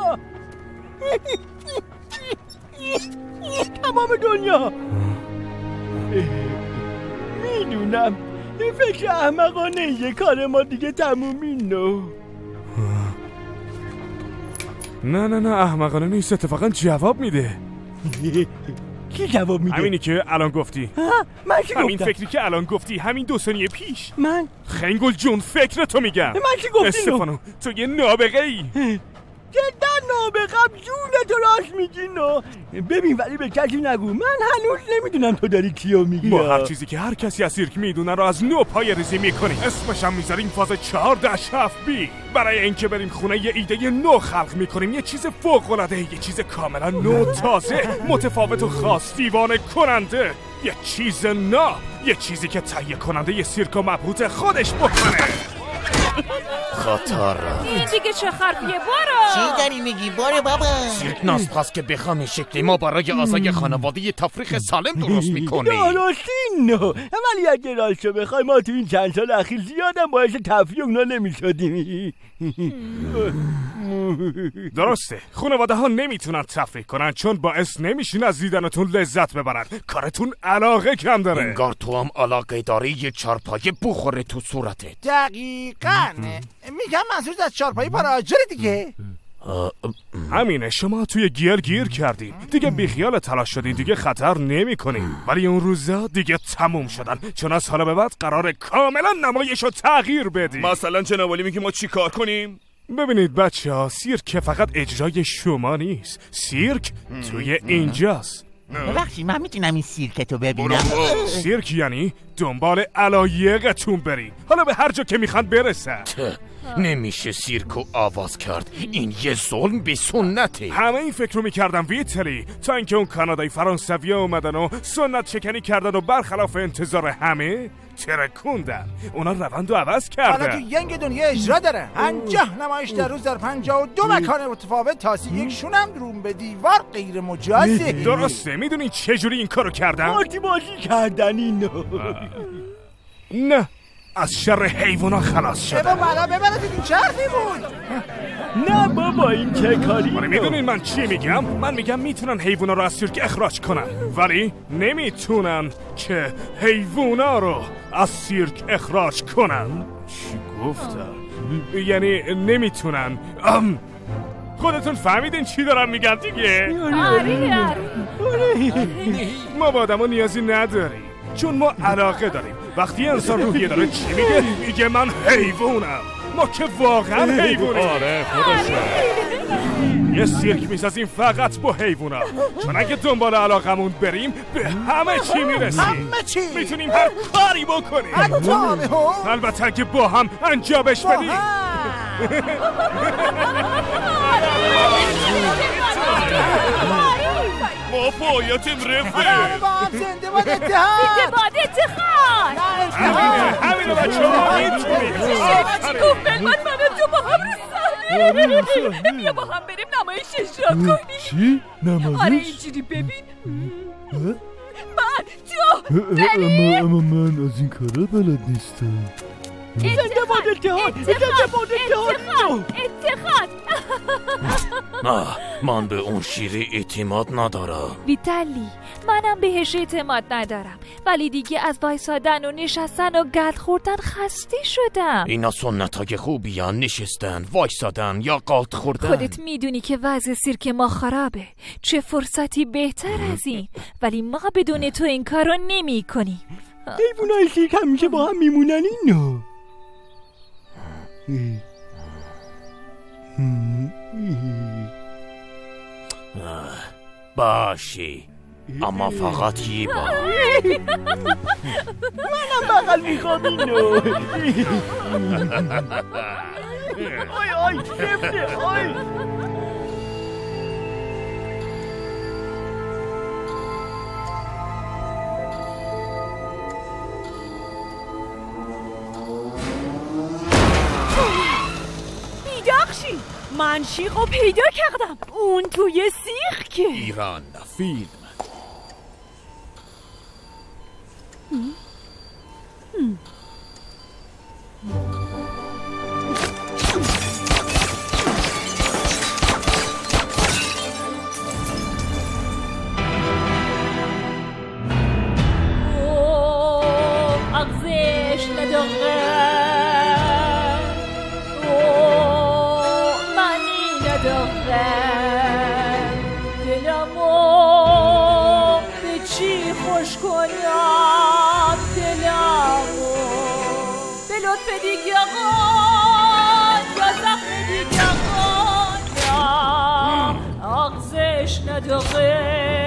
تمام دنیا. میدونم این فکر احمقانه یه کار ما دیگه تمومی نو. نه نه نه احمقانه نیست، اتفاقا جواب میده. کی جواب میده؟ همینی که الان گفتی. من چی گفتم؟ همین فکری که الان گفتی، همین دو ثانیه پیش. من؟ خنگل جون فکر تو میگم. من چی گفتی؟ استفانو تو یه نابغه ای. جدا نابغم جون تو راست میگی نو. ببین ولی به کسی نگو، من هنوز نمیدونم تو داری کیو میگی. ما هر چیزی که هر کسی از سیرک میدونه رو از نو پای ریزی میکنیم. اسمش هم میذاریم فاز چهار دش هفت بی. برای اینکه بریم خونه یه ایده نو خلق میکنیم، یه چیز فوق العاده، یه چیز کاملا نو، تازه، متفاوت و خاص، دیوانه کننده، یه چیز ناب، یه چیزی که تهیه کننده یه سیرک و مبهوت خودش بکنه. خطر این دیگه چه حرفیه بارا؟ چی داری میگی باره بابا؟ سیرک ناست پس که بخوام شکلی ما برای اعضای خانواده یه تفریح سالم درست میکنی. درستی نو. ولی اگه راستشو بخوای ما تو این چند سال اخیر زیادم باعث تفریح اونا نمیشدیم. درسته خانواده ها نمیتونن تفریح کنن چون باعث نمیشین از دیدنتون لذت ببرن. کارتون علاقه کم داره. انگار تو هم علاقه داری یه چارپایه بخوره تو صورتت. دقیقاً میگم منظور از چارپایی پراجره دیگه. همینه، شما توی گیر گیر کردین دیگه، بیخیال تلاش شدین، دیگه خطر نمی کنین. ولی اون روزا دیگه تموم شدن، چون از حالا به بعد قراره کاملا نمایش رو تغییر بدیم. مثلا چه نوالی میگی ما چی کار کنیم؟ ببینید بچه ها، سیرک که فقط اجرای شما نیست، سیرک توی اینجاست. ببخشید من میتونم این سیرکتو ببینم؟ سیرک یعنی دنبال علایقتون برین، حالا به هر جا که میخوان برسن. نمیشه سیرکو آواز کرد، این یه ظلم بی سنته. همه این فکر رو میکردم ویتلی، تا اینکه اون کانادای فرانسوی اومدن و سنت شکنی کردن و برخلاف انتظار همه ترکوندن. اونا روند رو عوض کردن. حالا تو ینگ دنیا اجرا داره. پنجاه نمایش در روز در پنجاه و دو مکان متفاوت، تازه یکشون هم درون به دیوار غیر مجازه. درسته. میدونی چجوری این کارو کردن؟ پارتی بازی کردن اینو. نه، از شر حیوانا خلاص شده. بابا بالا ببرد این چه حرفی بود؟ نه بابا این چه کاری؟ ولی میدونین من چی میگم؟ من میگم میتونن حیوانا رو از سیرک اخراج کنن، ولی نمیتونن که حیوانا رو از سیرک اخراج کنن. چی گفتم؟ یعنی نمیتونن. ام خودتون فهمیدین چی دارم میگم دیگه؟ آره آره. ما با آدم ها نیازی نداریم، چون ما علاقه داریم. وقتی انسان روحیه داره چی میگه؟ میگه من حیوانم. ما که واقعا حیوانیم. آره خودشه. یه سیرک میسازیم فقط با حیوانا، چون اگه دنبال علاقمون بریم به همه چی میرسیم. همه چی میتونیم هر کاری بکنیم، حتی البته اگه با هم انجامش بدیم. ما پایتیم رفه. همه با هم زنده باد اتحاد. زنده باد اتحاد. همینه همینه بچه ها میتونیم. چی گفت بلمن من تو با هم رو صحنه. بیا با هم بریم نمایش اجرا کنیم. چی؟ نمایش؟ آره اینجوری ببین. من تو اما اما من از این کارا بلد نیستم. زنده باد اتحاد، زنده باد اتحاد. اتحاد. آه، من به اون شیره اعتماد ندارم. ویتالی، منم بهش اعتماد ندارم، ولی دیگه از وایسادن و نشستن و گل خوردن خسته شدم. اینا سنتای خوبی هن، نشستن، وایسادن یا گالت خوردن. خودت میدونی که وضع سیرک ما خرابه، چه فرصتی بهتر از این، ولی ما بدون تو این کارو نمی کنیم. حیوانای سیرک همیشه با هم میمونن اینو. باشی، اما فقط یه بار. منم بغل میخوام اینو. آی آی شفته آی. بیداخشی من شیقو پیدا کردم، اون توی سیرکه. ایران فیلم. اغزش نداره، منی نداره، دلمو به چی خوش کنم، دلمو به لطف دیگران یا زخم دیگران، نه اغزش نداره،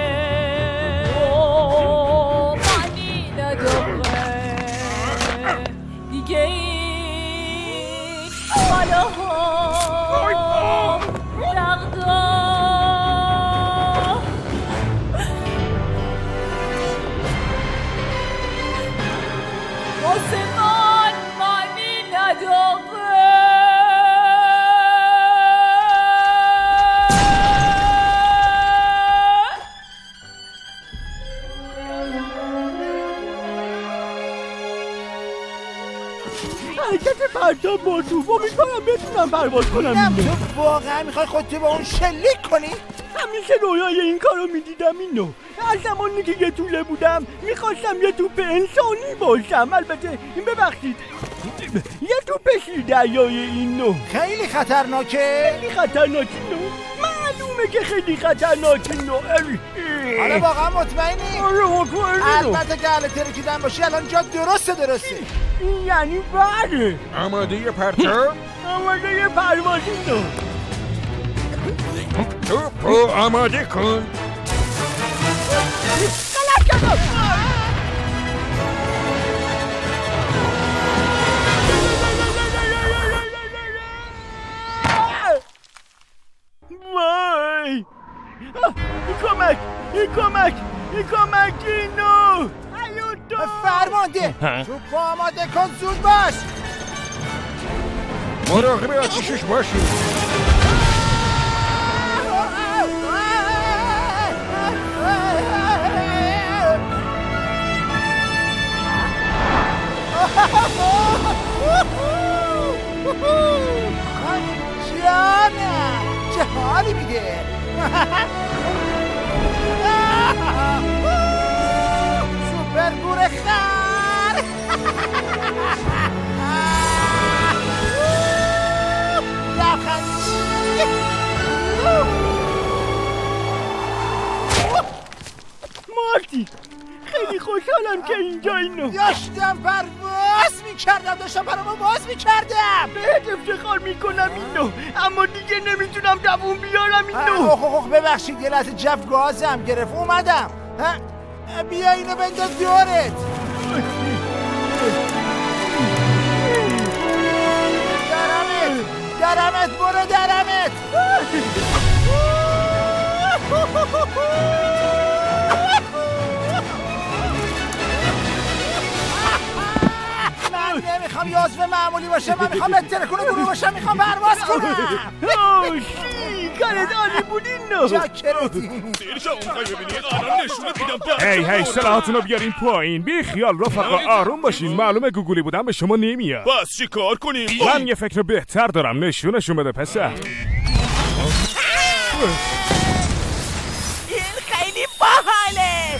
منی نداره دیگه این بالاها رغدا. واسه من معنی نداره. حرکت پرتاب با تو امیدوارم بتونم پرواز کنم. اینم تو واقعا میخوای خودتو با اون شلیک کنی؟ همیشه رویای این کارو میدیدم اینو. از زمانی که یه توله بودم میخواستم یه توپ انسانی باشم. البته این ببخشید یه توپ شیردریایی اینو. خیلی خطرناکه. خیلی خطرناک اینو. معلومه که خیلی خطرناک اینو. حالا واقعا مطمئنی؟ آره مطمئنی. البته که اهل ترکیدن باشی الان جا درسته درسته. این یعنی بله. آماده یه پرتاب؟ آماده یه پرواز اینو. توپو آماده کن. غلط کردم. وای کمک کمک کمک اینو. فرمانده توپو آماده کن، زود باش. مراقب آتیشش باشی. جانم چه حالی میده. سوپر گوره خر. مارتی خیلی خوشحالم که اینجا اینو. داشتم پرواز میکردم داشتم پرواز باز میکردم. بهت افتخار میکنم اینو، اما دیگه نمیتونم دووم بیارم اینو. اوه اوه ببخشید یه لحظه جف گازم گرفت اومدم. بیا اینو بنداز دورت. درمت درمت برو درمت. من نمیخوام نمیخوام یه عضو معمولی باشم، من میخوام ترکون گروه باشم، میخوام پرواز کنم. اوه شی کارت عالی بود اینو. چاکرتی. سیرشا اون خواهی ببینی الان نشونت میدم. هی هی سلاحاتونو بیارین پایین. بی خیال رفقا آروم باشین. معلومه گوگولی بودن به شما نمیاد. بس چی کار کنیم؟ من یه فکر بهتر دارم. نشونشون بده پسر. این خیلی باحاله.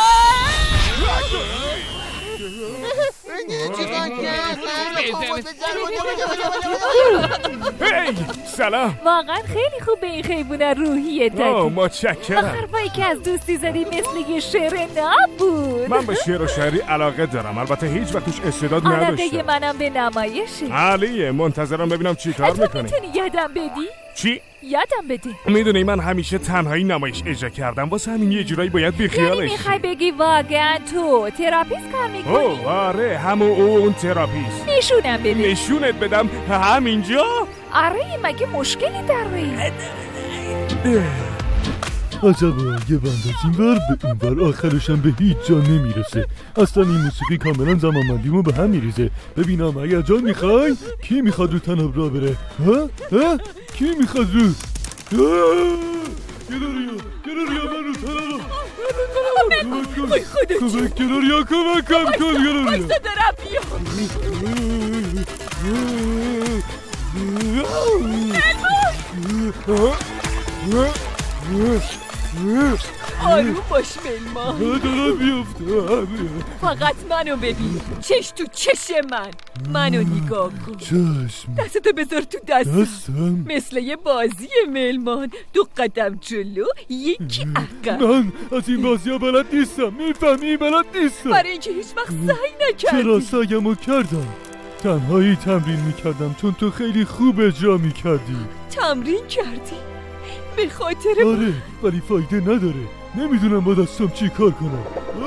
هی سلام. واقعا خیلی خوب به این خیبونه روحیه دادی. آه متشکرم. آخر پایی که از دوستی زدی مثل یه شعر نبود. من به شعر و شاعری علاقه دارم، البته هیچ وقت توش استعداد علاقه نداشتم. منم به نمایشه. علیه منتظرم ببینم چی کار میکنی. میتونی یادم بدی؟ چی؟ یادم بدی. میدونی من همیشه تنهایی نمایش اجرا کردم، واسه همین یه جورایی باید بیخیالش. یعنی میخوای بگی واقعا تو تراپیست کار میکنی؟ اوه آره همون اون تراپیست. نشونم بده. نشونت بدم همینجا؟ آره مگه مشکلی داری؟ عجبا یه بند از این ور به این ور آخرشم به هیچ جا نمیرسه. اصلا این موسیقی کاملا زمانبندیمو به هم میریزه. ببینم اگه جا میخوای کی میخواد رو تناب را بره؟ ها؟ ها؟ کی میخواد رو؟ گلوریا گلوریا من رو تناب کمک کن کمک گلوریا کمک کن کن گلوریا بایستا دارم بیام. آروم باش ملمان. دارم بیفتم. فقط منو ببین، چش تو چش من. منو نگاه کن. چشم. دستتو بذار تو دستم. دستم مثل یه بازی ملمان. دو قدم جلو یکی عقب. من از این بازی ها بلد نیستم. میفهمی بلد نیستم. برای اینکه هیچ وقت سعی نکردی. چرا سعیمو کردم؟ تنهایی تمرین میکردم چون تو خیلی خوب اجرا میکردی. تمرین کردی؟ به خاطر آره ولی فایده نداره. نمیدونم با دستم چی کار کنم.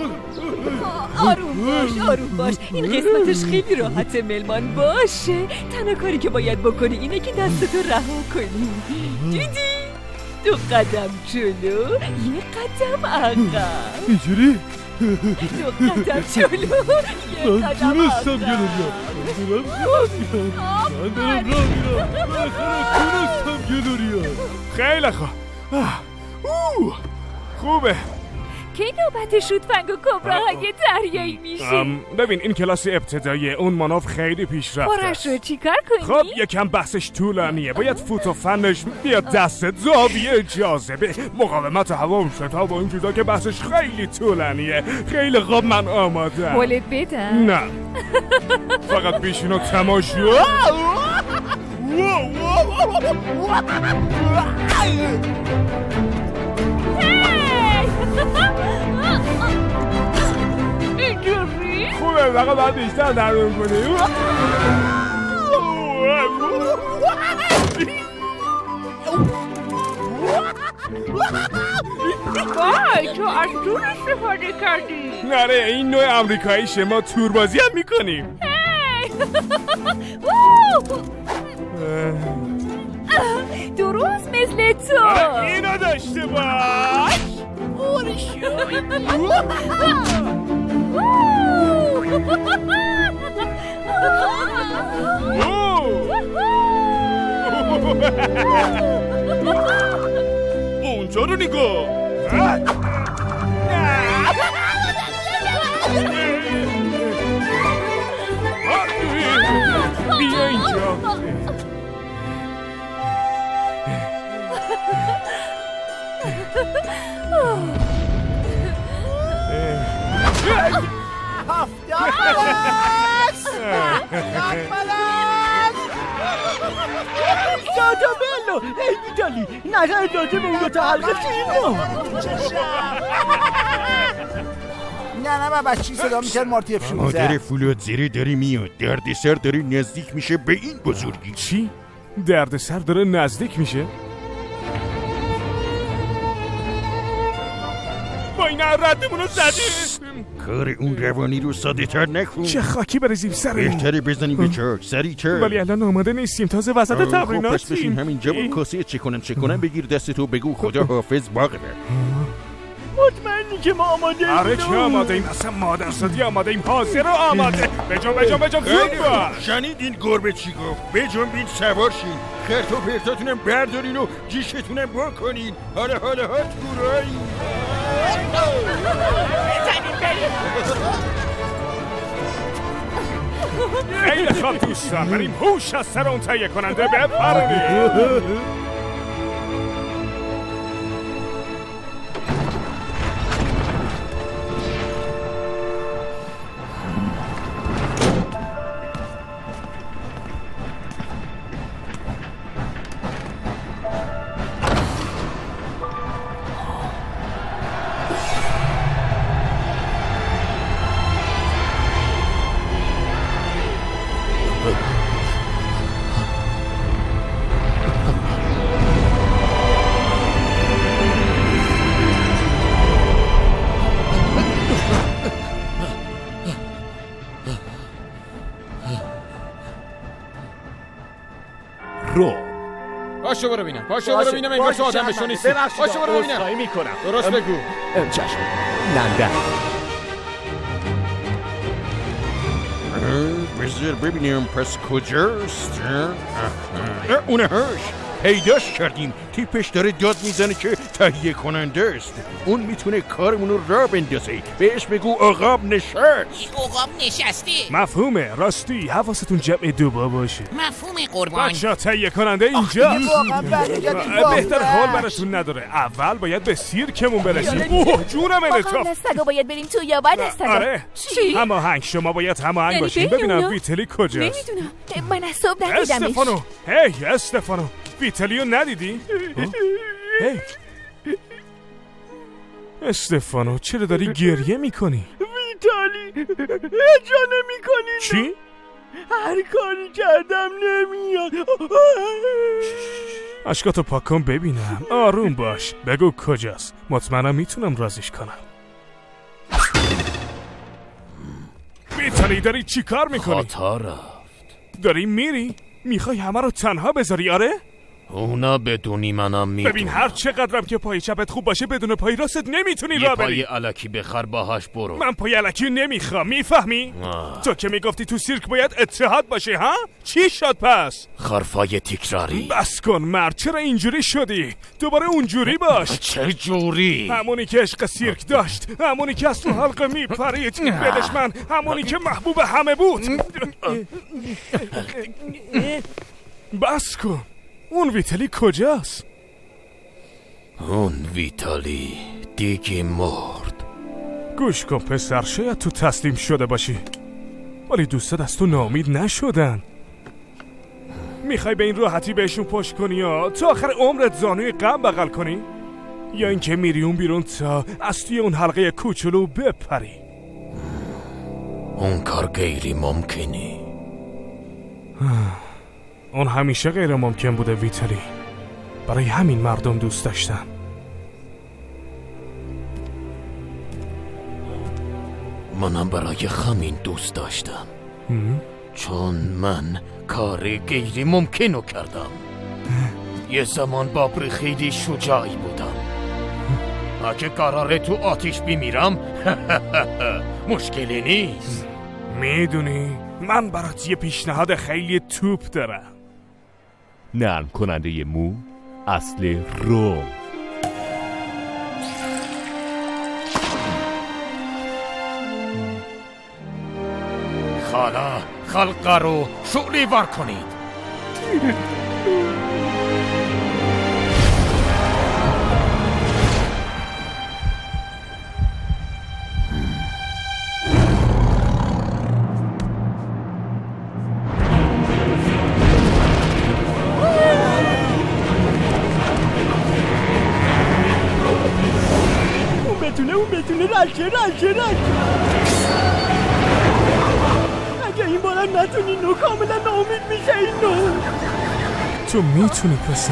آروم باش آروم باش. این قسمتش خیلی راحته ملمان. باشه تنها کاری که باید بکنی اینه که دستتو رها کنی. دیدی؟ دو قدم جلو یه قدم عقب. اینجوری؟ دو قدم جلو یه من قدم تونستم عقب. گلوریا. من دارم راه میرم. من دارم راه میرم. بالاخره تونستم گلوریا. خیلی خوب. اوه خوبه. کی نوبت شوتفنگ و کبراهای دریایی میشه؟ ببین این کلاس ابتدایی اون مانور خیلی پیشرفته. پرش رو چی کار کنی؟ خب یکم بحثش طولانیه. باید فوت و فنش بیاد دستت. زاویه جاذبه مقاومت هوا و شتاب و این چیزا که بحثش خیلی طولانیه. خیلی خوب من آمادم. قولت بدم؟ نه فقط بیشین و تماشا. اینجوری؟ خوبه فقط باید بیشتر تمرین کنیم. وای تو از تور استفاده کردی. نره این نوع امریکاییشه. ما توربازی هم میکنیم. درست مثل تو. اینو داشته باش. اونجا رو نگاه. بیا اینجا. جادو ای بیدالی نظر داده به اون دو تا حلقه چی نه نه بابا چی صدا میکرد مارتی اف شونزده. مادر فولاد زیره داری میاد. دردسر داره نزدیک میشه به این بزرگی. چی؟ دردسر داره نزدیک میشه؟ با این ردمونو زدی. کار اون روانی رو ساده تر نکن. چه خاکی بریزیم سرمون. بهتره بزنیم به چاک سریع تر. ولی الان آماده نیستیم تازه وسط تمریناتیم. پس بشین همینجا با کاسه چه کنن چه کنن بگیر دستتو بگو خدا حافظ باقبه. مطمئنی که ما آماده ایم؟ آره که آماده ایم، اصلا مادر صدی آماده ایم، حاضر و آماده. بجام بجام بجام زود باش. شنیدین گربه چی گفت؟ بجام بین سوار شین، خرت و پرتاتونم بردارین و جیشتونم بکنین. حالا حالا ها تورایی خیلی خواب دوستان، بریم هوش از سر اون تهیه کننده بپرونیم. رو پاشو برو ببینم، پاشو برو ببینم، انگار تو آدم بشو نیستی. پاشو برو ببینم. عذرخواهی میکنم. درست بگو. چشم. لندن. بذار ببینیم پس کجاست؟ اونه هاش پیداش کردیم. تیپش داره داد میزنه که تهیه کننده است. اون میتونه کارمونو را بندازه. بهش بگو عقاب نشست. عقاب نشسته. مفهومه. راستی حواستون جمع دوبا باشه. مفهومه قربان. بچه‌ها تهیه کننده اینجا. بهتر حال براتون نداره. اول باید به سیرکمون برسیم. اوه جونم الطاف. نستگا باید بریم تو یابان نستگا. آره. چی؟ هماهنگ شما باید هماهنگ باشین. ببینم ویتلی کجاست. نمیدونم. من از صبح ندیدمش. استفانو. هی استفانو. ویتلیو ندیدی؟ هی استفانو چرا داری گریه میکنی؟ ویتالی اجا نمی کنی؟ چی؟ هر کاری کردم نمیاد. اشکاتو پاک کن ببینم. آروم باش. بگو کجاست. مطمئنم میتونم رازش کنم. ویتالی داری چی کار میکنی؟ خطا رفت. داری میری؟ میخوای همه رو تنها بذاری آره؟ اونا بدونی منم میدونم. ببین هر چقدرم که پای چپت خوب باشه بدون پای راست نمیتونی را بری. یه پای الکی بخر باهاش برو. من پای الکی نمیخوام. میفهمی؟ تو که میگفتی تو سیرک باید اتحاد باشه ها؟ چی شد پس؟ خرفای تکراری. بس کن مرد چرا اینجوری شدی؟ دوباره اونجوری باش. چه جوری؟ همونی که عشق سیرک داشت، همونی که از تو حلقه میپرید. بدش من همونی که محبوب همه بود. بس کن. اون ویتالی کجاست؟ اون ویتالی دیگه مرد. گوش کن پسر، شاید تو تسلیم شده باشی ولی دوستات از تو ناامید نشدن. میخوای به این راحتی بهشون پشت کنی یا تا آخر عمرت زانوی غم بغل کنی؟ یا اینکه میری اون بیرون تا از توی اون حلقه کوچولو بپری؟ اون کار غیری ممکنی. اون همیشه غیر ممکن بوده ویتالی. برای همین مردم دوست داشتن. منم برای همین دوست داشتم. چون من کار غیری ممکنو کردم. یه زمان بابر خیلی شجاعی بودم. اگه قراره تو آتیش بمیرم مشکلی نیست. میدونی من برات یه پیشنهاد خیلی توپ دارم. نرم کننده مو اصل رو. حالا خلقه رو شعله ور کنید. اون بتونه اون بتونه رشه رشه رشه. اگه این بارم نتونی نو کاملا ناامید میشه این نو. تو میتونی پسر.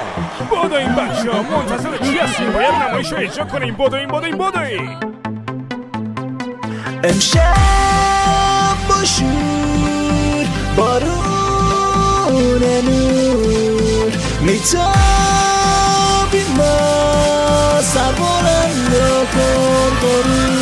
بدوین بچه ها، منتظر چی هستیم؟ باید نمایش رو اجرا کنیم. بدوین بدوین بدوین. امشب با شور بارون نور میتابیم ما سربارم را پرقرور.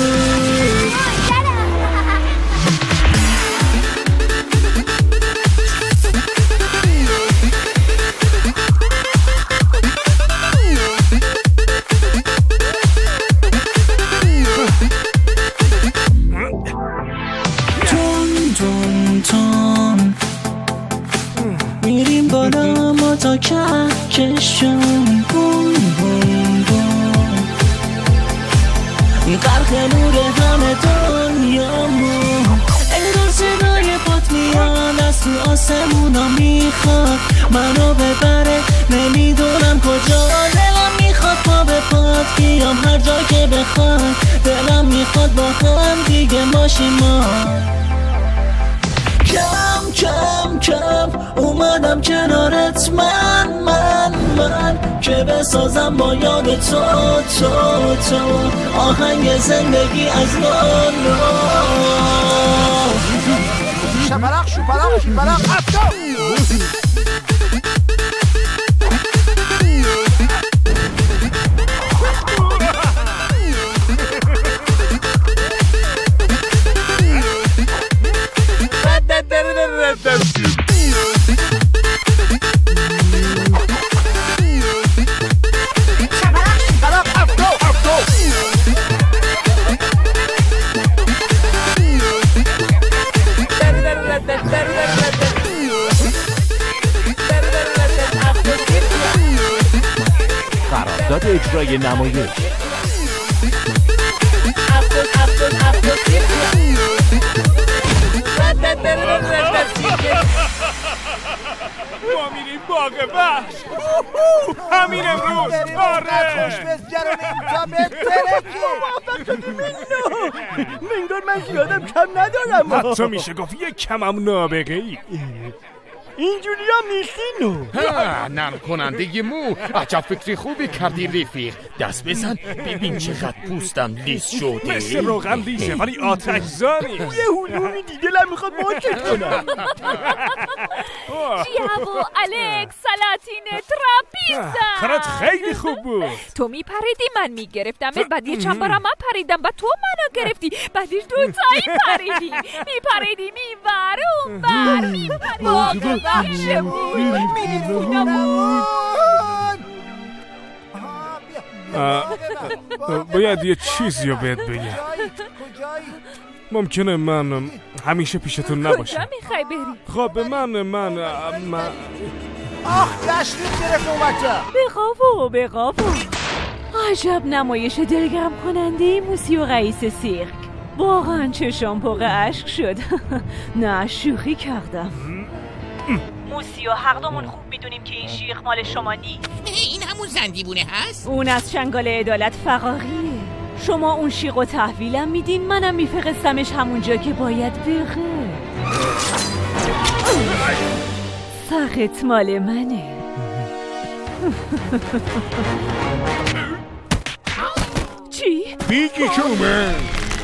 میریم بالا ما تا کهکشان بوم بوم بوم غرق نور همه دنیا ما انگار صدای پات میاد از تو آسمونا میخواد منو ببره نمیدونم کجا دلم میخواد پا به پات بیام هر جا که بخواد دلم میخواد با هم دیگه باشیم ما کم کم کم اومدم کنارت من من من که بسازم با یاد تو تو تو آهنگ زندگی از نو نو شپرق شپرق شپرق افتو قرارداد اجرای نمایش ما میریم باغ وحش همین امروز. آره خوش بزگرونیم تا بترکی موافق شدیم اینو منگار من زیادم کم ندارم. حتی میشه گفت یک کمم نابغه ای. اینجوری هم نیستینو. نرم کننده مو عجب فکری خوبی کردی رفیق. دست بزن ببین چقدر پوستم لیس شده مثل روغن لیسه ولی آتش زانی. یه هلومی دیگه دلم میخواد ماچت کنم. جیابو الکس سلاطین تراپیزم. کارت خیلی خوب بود. تو میپریدی من میگرفتم بعد یه چند بارم من پریدم بعد تو منو گرفتی بعدش دو تایی پریدی میپریدی میور اون بر میپریدی بخشه بود میریم خونمون. باید یه چیزی رو بهت بگم. ممکنه من همیشه پیشتون نباشم. کجا میخوای بری؟ خب من من من آخ دشتید گرفت اومده. بقاو بقاو عجب نمایش دلگرم کننده موسیو رئیس سیرک. واقعا چشام پر اشک شد. نه شوخی کردم. موسیو هر دومون خوب میدونیم که این شیخ مال شما نیست. این همون زندیبونه هست؟ اون از چنگال عدالت فقاقیه. شما اون شیخ و تحویلم میدین منم میفرستمش همونجا که باید بره. سخت مال منه. چی؟ بیگی چومن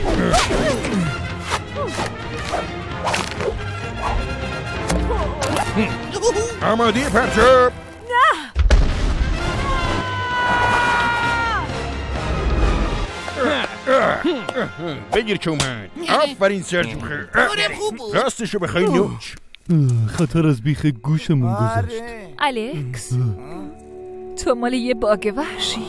آمادی پرچب. نه بگیر چومن. آفرین سرجم خیر. راستشو بخوای نوچ خطر از بیخ گوشمون گذشت. الکس تو مال یه باغ وحشی.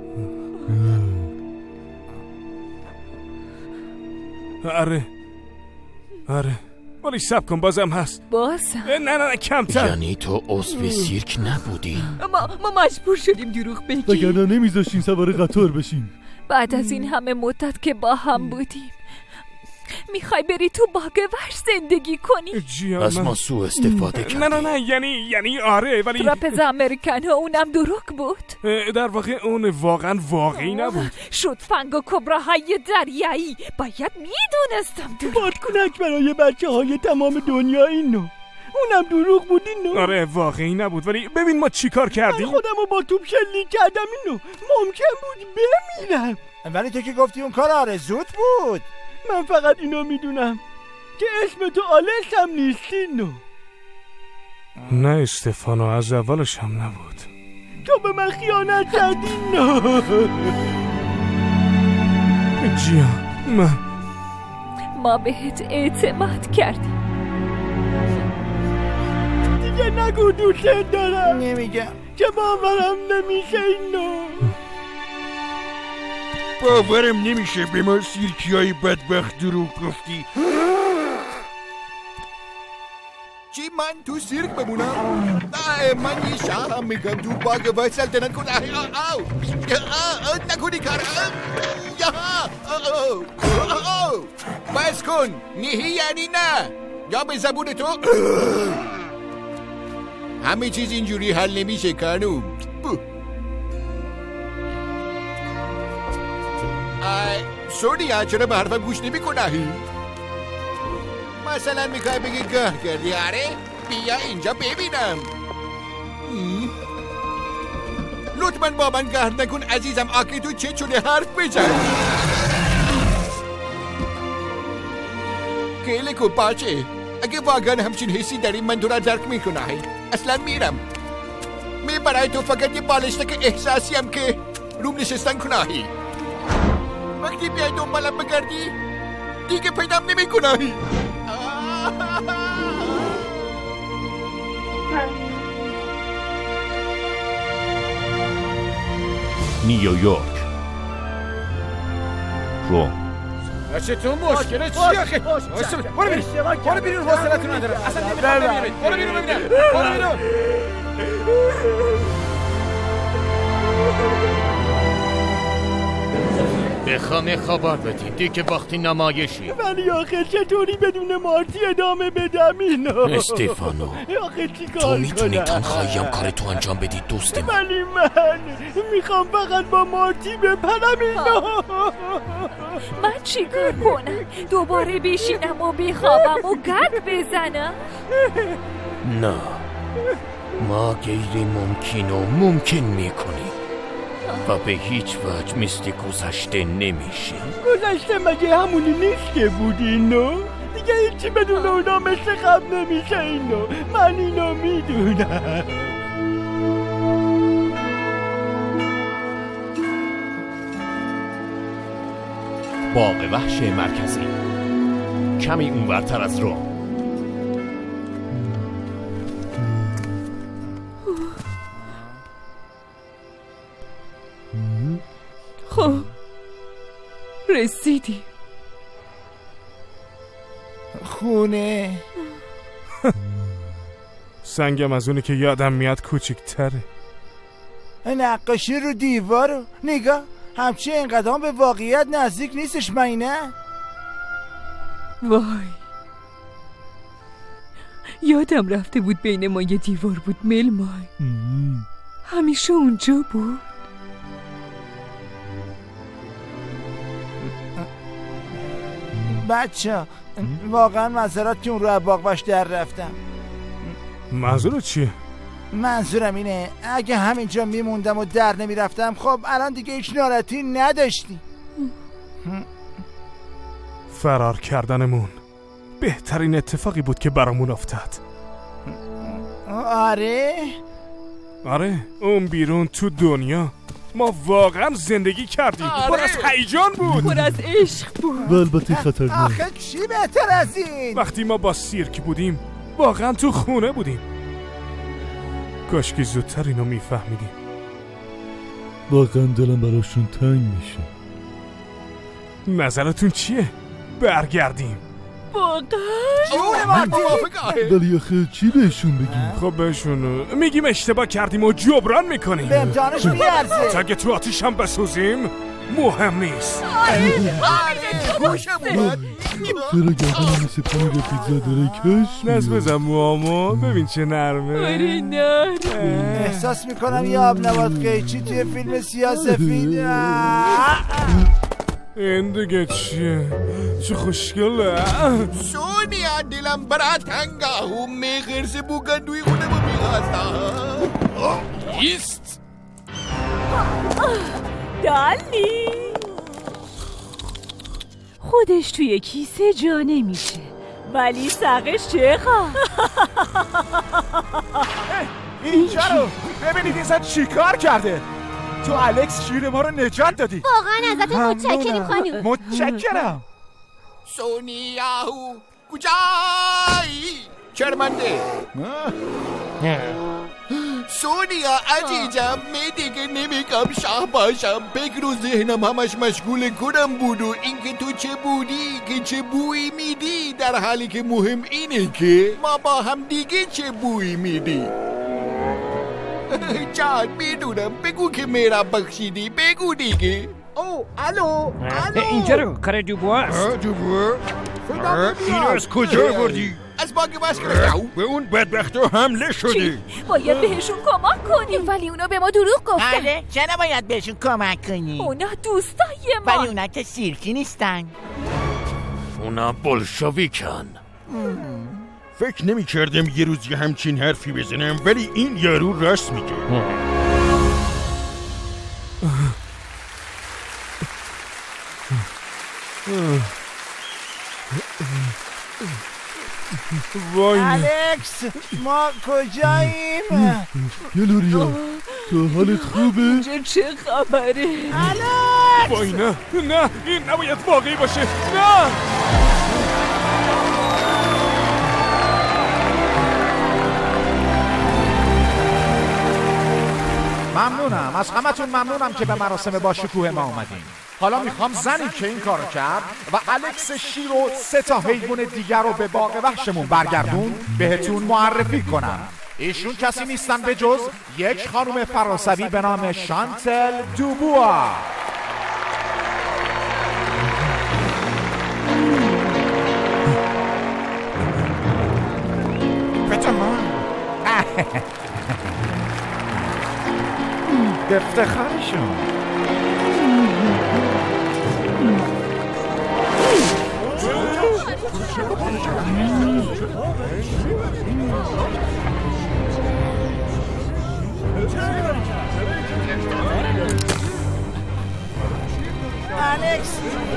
آره آره ولی سب کن بازم هست. بازم؟ نه نه نه کمتر. یعنی تو عضو سیرک نبودی؟ ما, ما مجبور شدیم دروغ بگیم. وگرنه نمیذاشین سوار قطار بشیم. بعد از این همه مدت که با هم بودیم میخوای بری تو باغ وحش زندگی کنی؟ از ما سوء استفاده کردی. نه نه نه یعنی یعنی آره ولی تراپز امریکن ها اونم دروغ بود. در واقع اون واقعا واقعی نبود. شد فنگ و کبراهای دریایی. باید میدونستم دروغ. بادکنک برای بچه های تمام دنیا اینو. اونم دروغ بود اینو. آره واقعی نبود، ولی ببین ما چی کار کردیم. من خودم رو با توپ شلیک کردم اینو. ممکن بود بمیرم، ولی تو که گفتی اون کار آرزوت بود. من فقط اینو میدونم که اسم تو آلکس هم نیست اینو. نه استفانو، از اولش هم نبود. تو به من خیانت کردی اینو. جیان من ما بهت اعتماد کردیم. دیگه نگو دوست دارم. نمیگم که باورم نمیشه اینو. باورم نمیشه به ما سیرکی های بدبخت دروغ گفتی. چی من تو سیرک بمونم؟ نه من یه شهرم میگم تو باگ باید سلطنت کنم. آو نکنی کار. بس کن. نیهی یعنی نه، یا به زبون تو همه چیز اینجوری حل نمیشه کانو. سونیا چرا به حرفم گوش نمی کنه؟ مثلا میخوای بگی گه کردی؟ آره بیا اینجا ببینم. لطفاً با من گه نکن عزیزم. آکی تو چه چونه حرف بزن. خیلی خوب باشه. اگه واقعا همچین حسی داری من تو را درک میکنه. اصلا میرم. می برای تو فقط یه بالشتک احساسی هم که روم نشستن کناهی. وقتی بیای دنبالم بگردی دیگه پیدام نمی کناهی. نیویورک، روم. بچه تو مشکله چی آخه؟ برو بیرون، برو بیرون، حوصله‌تون ندارم. اصلا نمیخوام ببینم. برو بیرون ببینم. برو بیرون. بخوام خبر بدین دیگه وقتی نمایشی. ولی آخه چطوری بدون مارتی ادامه بدم اینو؟ استفانو آخه چی کار تو میتونی کنم؟ تنهاییم کار تو انجام بدی دوست من. ولی من میخوام فقط با مارتی بپرم اینو. من چی کار کنم؟ دوباره بشینم و بخوابم و گرد بزنم؟ نه، ما غیر ممکن و ممکن میکنی و به هیچ وجه مثل گذشته نمیشه. گذشته مگه همونی نیست که بود اینو؟ دیگه هیچی بدون اونا مثل قبل نمیشه اینو. من اینو میدونم. باغ وحش مرکزی، کمی اونورتر از روم. خب رسیدی. خونه سنگم از اونی که یادم میاد کوچیک‌تره. نقاشی رو دیوارو نگاه، همچه اینقدر به واقعیت نزدیک نیستش. من نه وای یادم رفته بود بین ما یه دیوار بود. ملمای همیشه اونجا بود. بچه واقعا معذرت که اون رو باغ باش در رفتم. منظور چیه؟ منظورم اینه اگه همینجا میموندم و در نمیرفتم خب الان دیگه هیچ ناراحتی نداشتی. فرار کردنمون بهترین اتفاقی بود که برامون افتاد. آره؟ آره اون بیرون تو دنیا ما واقعا زندگی کردیم. پر از هیجان بود، پر از عشق بود و البته خطرناک. آخه چی بهتر از این؟ وقتی ما با سیرک بودیم واقعا تو خونه بودیم. کاش که زودتر اینو میفهمیدیم. واقعا دلم براشون تنگ میشه. نظرتون چیه؟ برگردیم. واقعا؟ ولی آخه چی بهشون بگیم؟ خب بهشون میگیم اشتباه کردیم و جبران میکنیم. به امتحانش میارزه. تاگه تو آتیش هم بسوزیم مهم نیست. چرا گردنم مثل پنیر پیتزا داره کش نز بزن موامو ببین چه نرمه. آره نرمه. احساس میکنم یه آب نبات قیچی توی فیلم سیاه سفید. این دیگه چیه؟ چه خوشگله. سونیا دلم برات تنگه و میخرس بوگندوی خودمو میخواستم. ایست دالی خودش توی کیسه جا نمیشه ولی سقش چقدر. اینجا رو ببینید این زن چی کار کرده. تو الکس شیر ما رو نجات دادی. واقعا ازت متشکریم خانم. متشکرم. سونیاهو کجایی؟ چرمنده سونیا عزیزم می دیگه نمیگم شاه باشم. فکر و ذهنم همش مشغول کدم بود و اینکه تو چه بودی که چه بویی میدی، در حالی که مهم اینه که ما با هم دیگه چه بویی میدی. جان میدونم بگو که میرا بخشیدی، بگو دیگه. او الو الو اینجا رو کار دوبوا است. دوبوا؟ اینو از کجا بردی؟ از باگ مسکر. به اون بدبختو حمله شده. باید بهشون کمک کنیم ولی اونا به ما دروغ گفتن. آره چرا باید بهشون کمک کنیم؟ اونا دوستای ما. ولی اونا که سیرکی نیستن. اونا بلشویکن. فکر نمی کردم یه روز یه همچین حرفی بزنم ولی این یارو راست میگه. الکس ما کجاییم؟ گلوریا تو حالت خوبه؟ اینجا چه خبره؟ الکس وای نه نه این نباید واقعی باشه. نه ممنونم از همتون، ممنونم که به مراسم با شکوه ما اومدین. حالا میخوام زنی که این کارو کرد و الکس شیر و سه تا حیوان دیگر رو به باغ وحشمون برگردون بهتون معرفی کنم. ایشون کسی نیستن به جز یک خانم فرانسوی به نام شانتل دوبوا. افتخارشون. الکس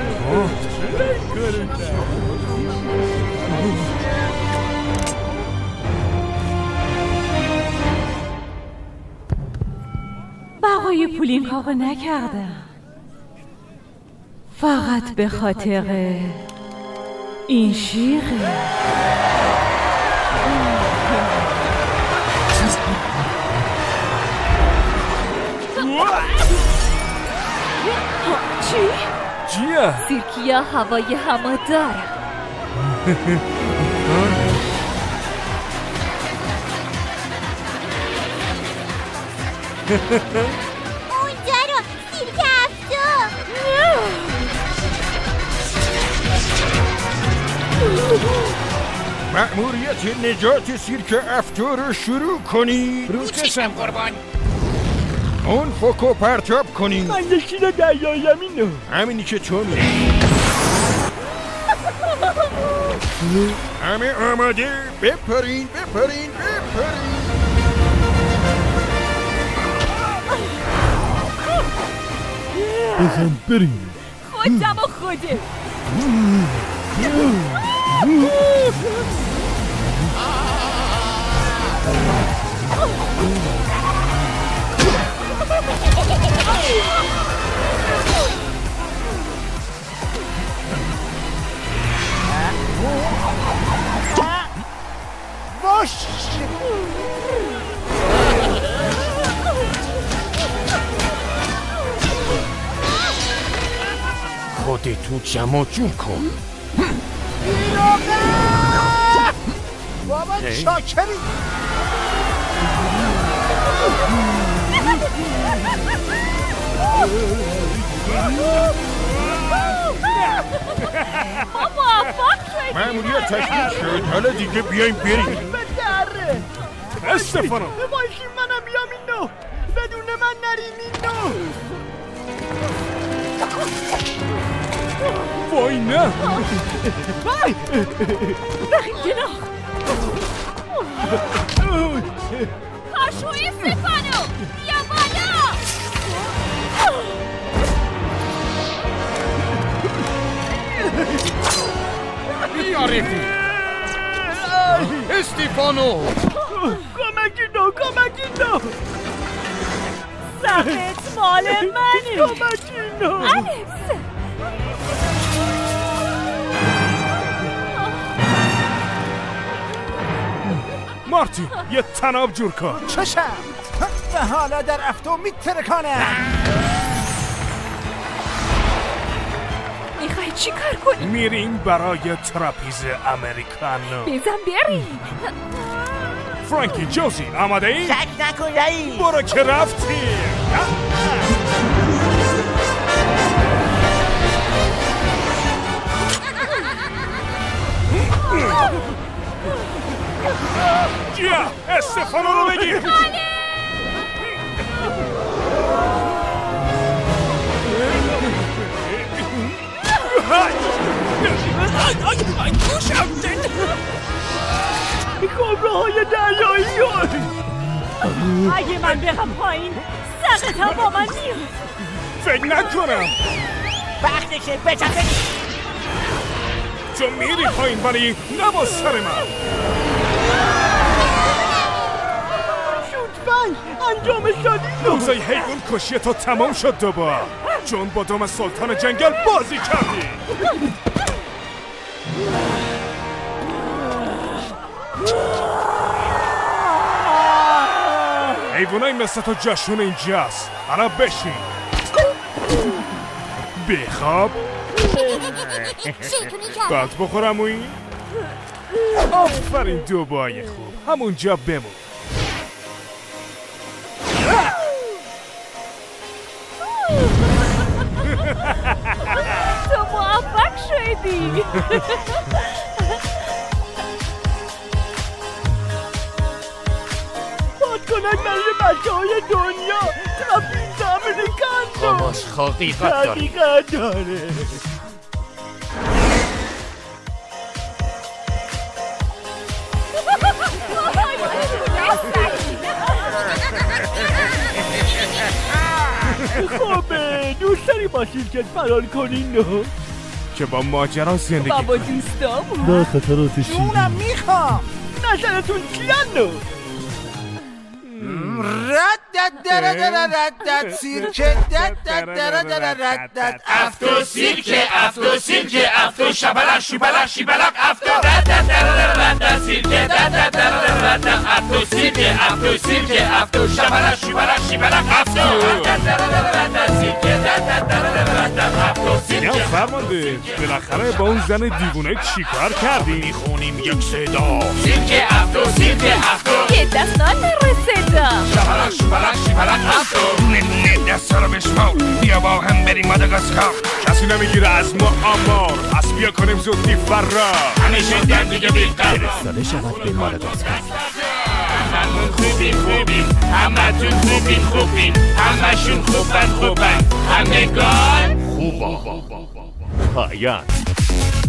بقای پول این کارو نکردم، فقط به خاطر این شیره. چی؟ چیه؟ سیرکیا هوای همه داره. اونجا رو سیرک افتو. مأموریت نجات سیرک افتو رو شروع کنی. رو چشم قربان. اون فوکو پرتاب کنی. من یکی رو دریایم اینو. همینی که تو میری. همه آماده؟ بپرین بپرین بپرین. بزن بریم. خودم و خوده. واش خودتو جمع جور کن. بابا شاکری. ما موفق شدیم. مأموریت تکمیل شد، حالا دیگه بیایم بریم. به دره استفانو باشیم منم بیام اینو. بدون من نریم اینو. وای نه بخیر جناح پاشوی استفانو بیا بالا بیارفی استفانو کمکی دو کمکی دو سخت مال منی کمکی دو الکس مارتی یه تناب جور کن چشم و حالا در افتو میترکانم میخوای چی کار کنی؟ میریم برای تراپیز امریکانو بزن بریم فرانکی جوزی آماده ای؟ شک نکن رئیس برو که رفتی جیا استفانو رو بگیر کبره های دریایی اگه من برم پایین سقطم با من میاد فکر نکنم وقتشه بچپه تو میری پایین ولی نبا سر من شوتفنگ انجام شدی روزای حیوان کشی تو تمام شد دوبار چون با دام سلطان جنگل بازی کردی حیوانای مثل تو جشون اینجاست حالا بشین بخواب بعد بخورم اوی آفرین دوبای خوب همونجا بمون تو موفق شدی بادکنک برای بچه های دنیا تراپیز امریکانو باباش حقیقت داره حقیقت داره خوبه دوست داری با شرکت فرار کنین نه؟ که با ماجرا زندگی بابا کنی دوستامون نه خطرات شیدی اونم میخوام نظرتون چیانو؟ ردد درد ردد سیرکه دد درد ردد افتو سیرکه افتو سیرکه افتو شبلق شبلق شبلق افتو ردد درد ردد سیرکه دد درد ردد افتو سیرکه افتو سیرکه افتو شبلق شبلق شبلق افتو ردد درد ردد سیرکه دد درد ردد افتو سیرکه میگم فرمانده بالاخره با اون زن دیوونه چیکار کردی؟ میخونیم یک صدا سیرکه افتو سیرکه افتو یه دست نتره صدا شبلق شبلق شبلق افتو دونه دونه دستا رو بشمار بیا با هم بریم ماداگاسکار کسی نمیگیره از ما آمار پس بیا کنیم زودی فرار همیشه در دیگه بیقرار فرستاده شود به ماداگاسکار هممون خوبیم خوبیم همتون خوبین خوبین همشون خوبن خوبن همگان خوبا پایان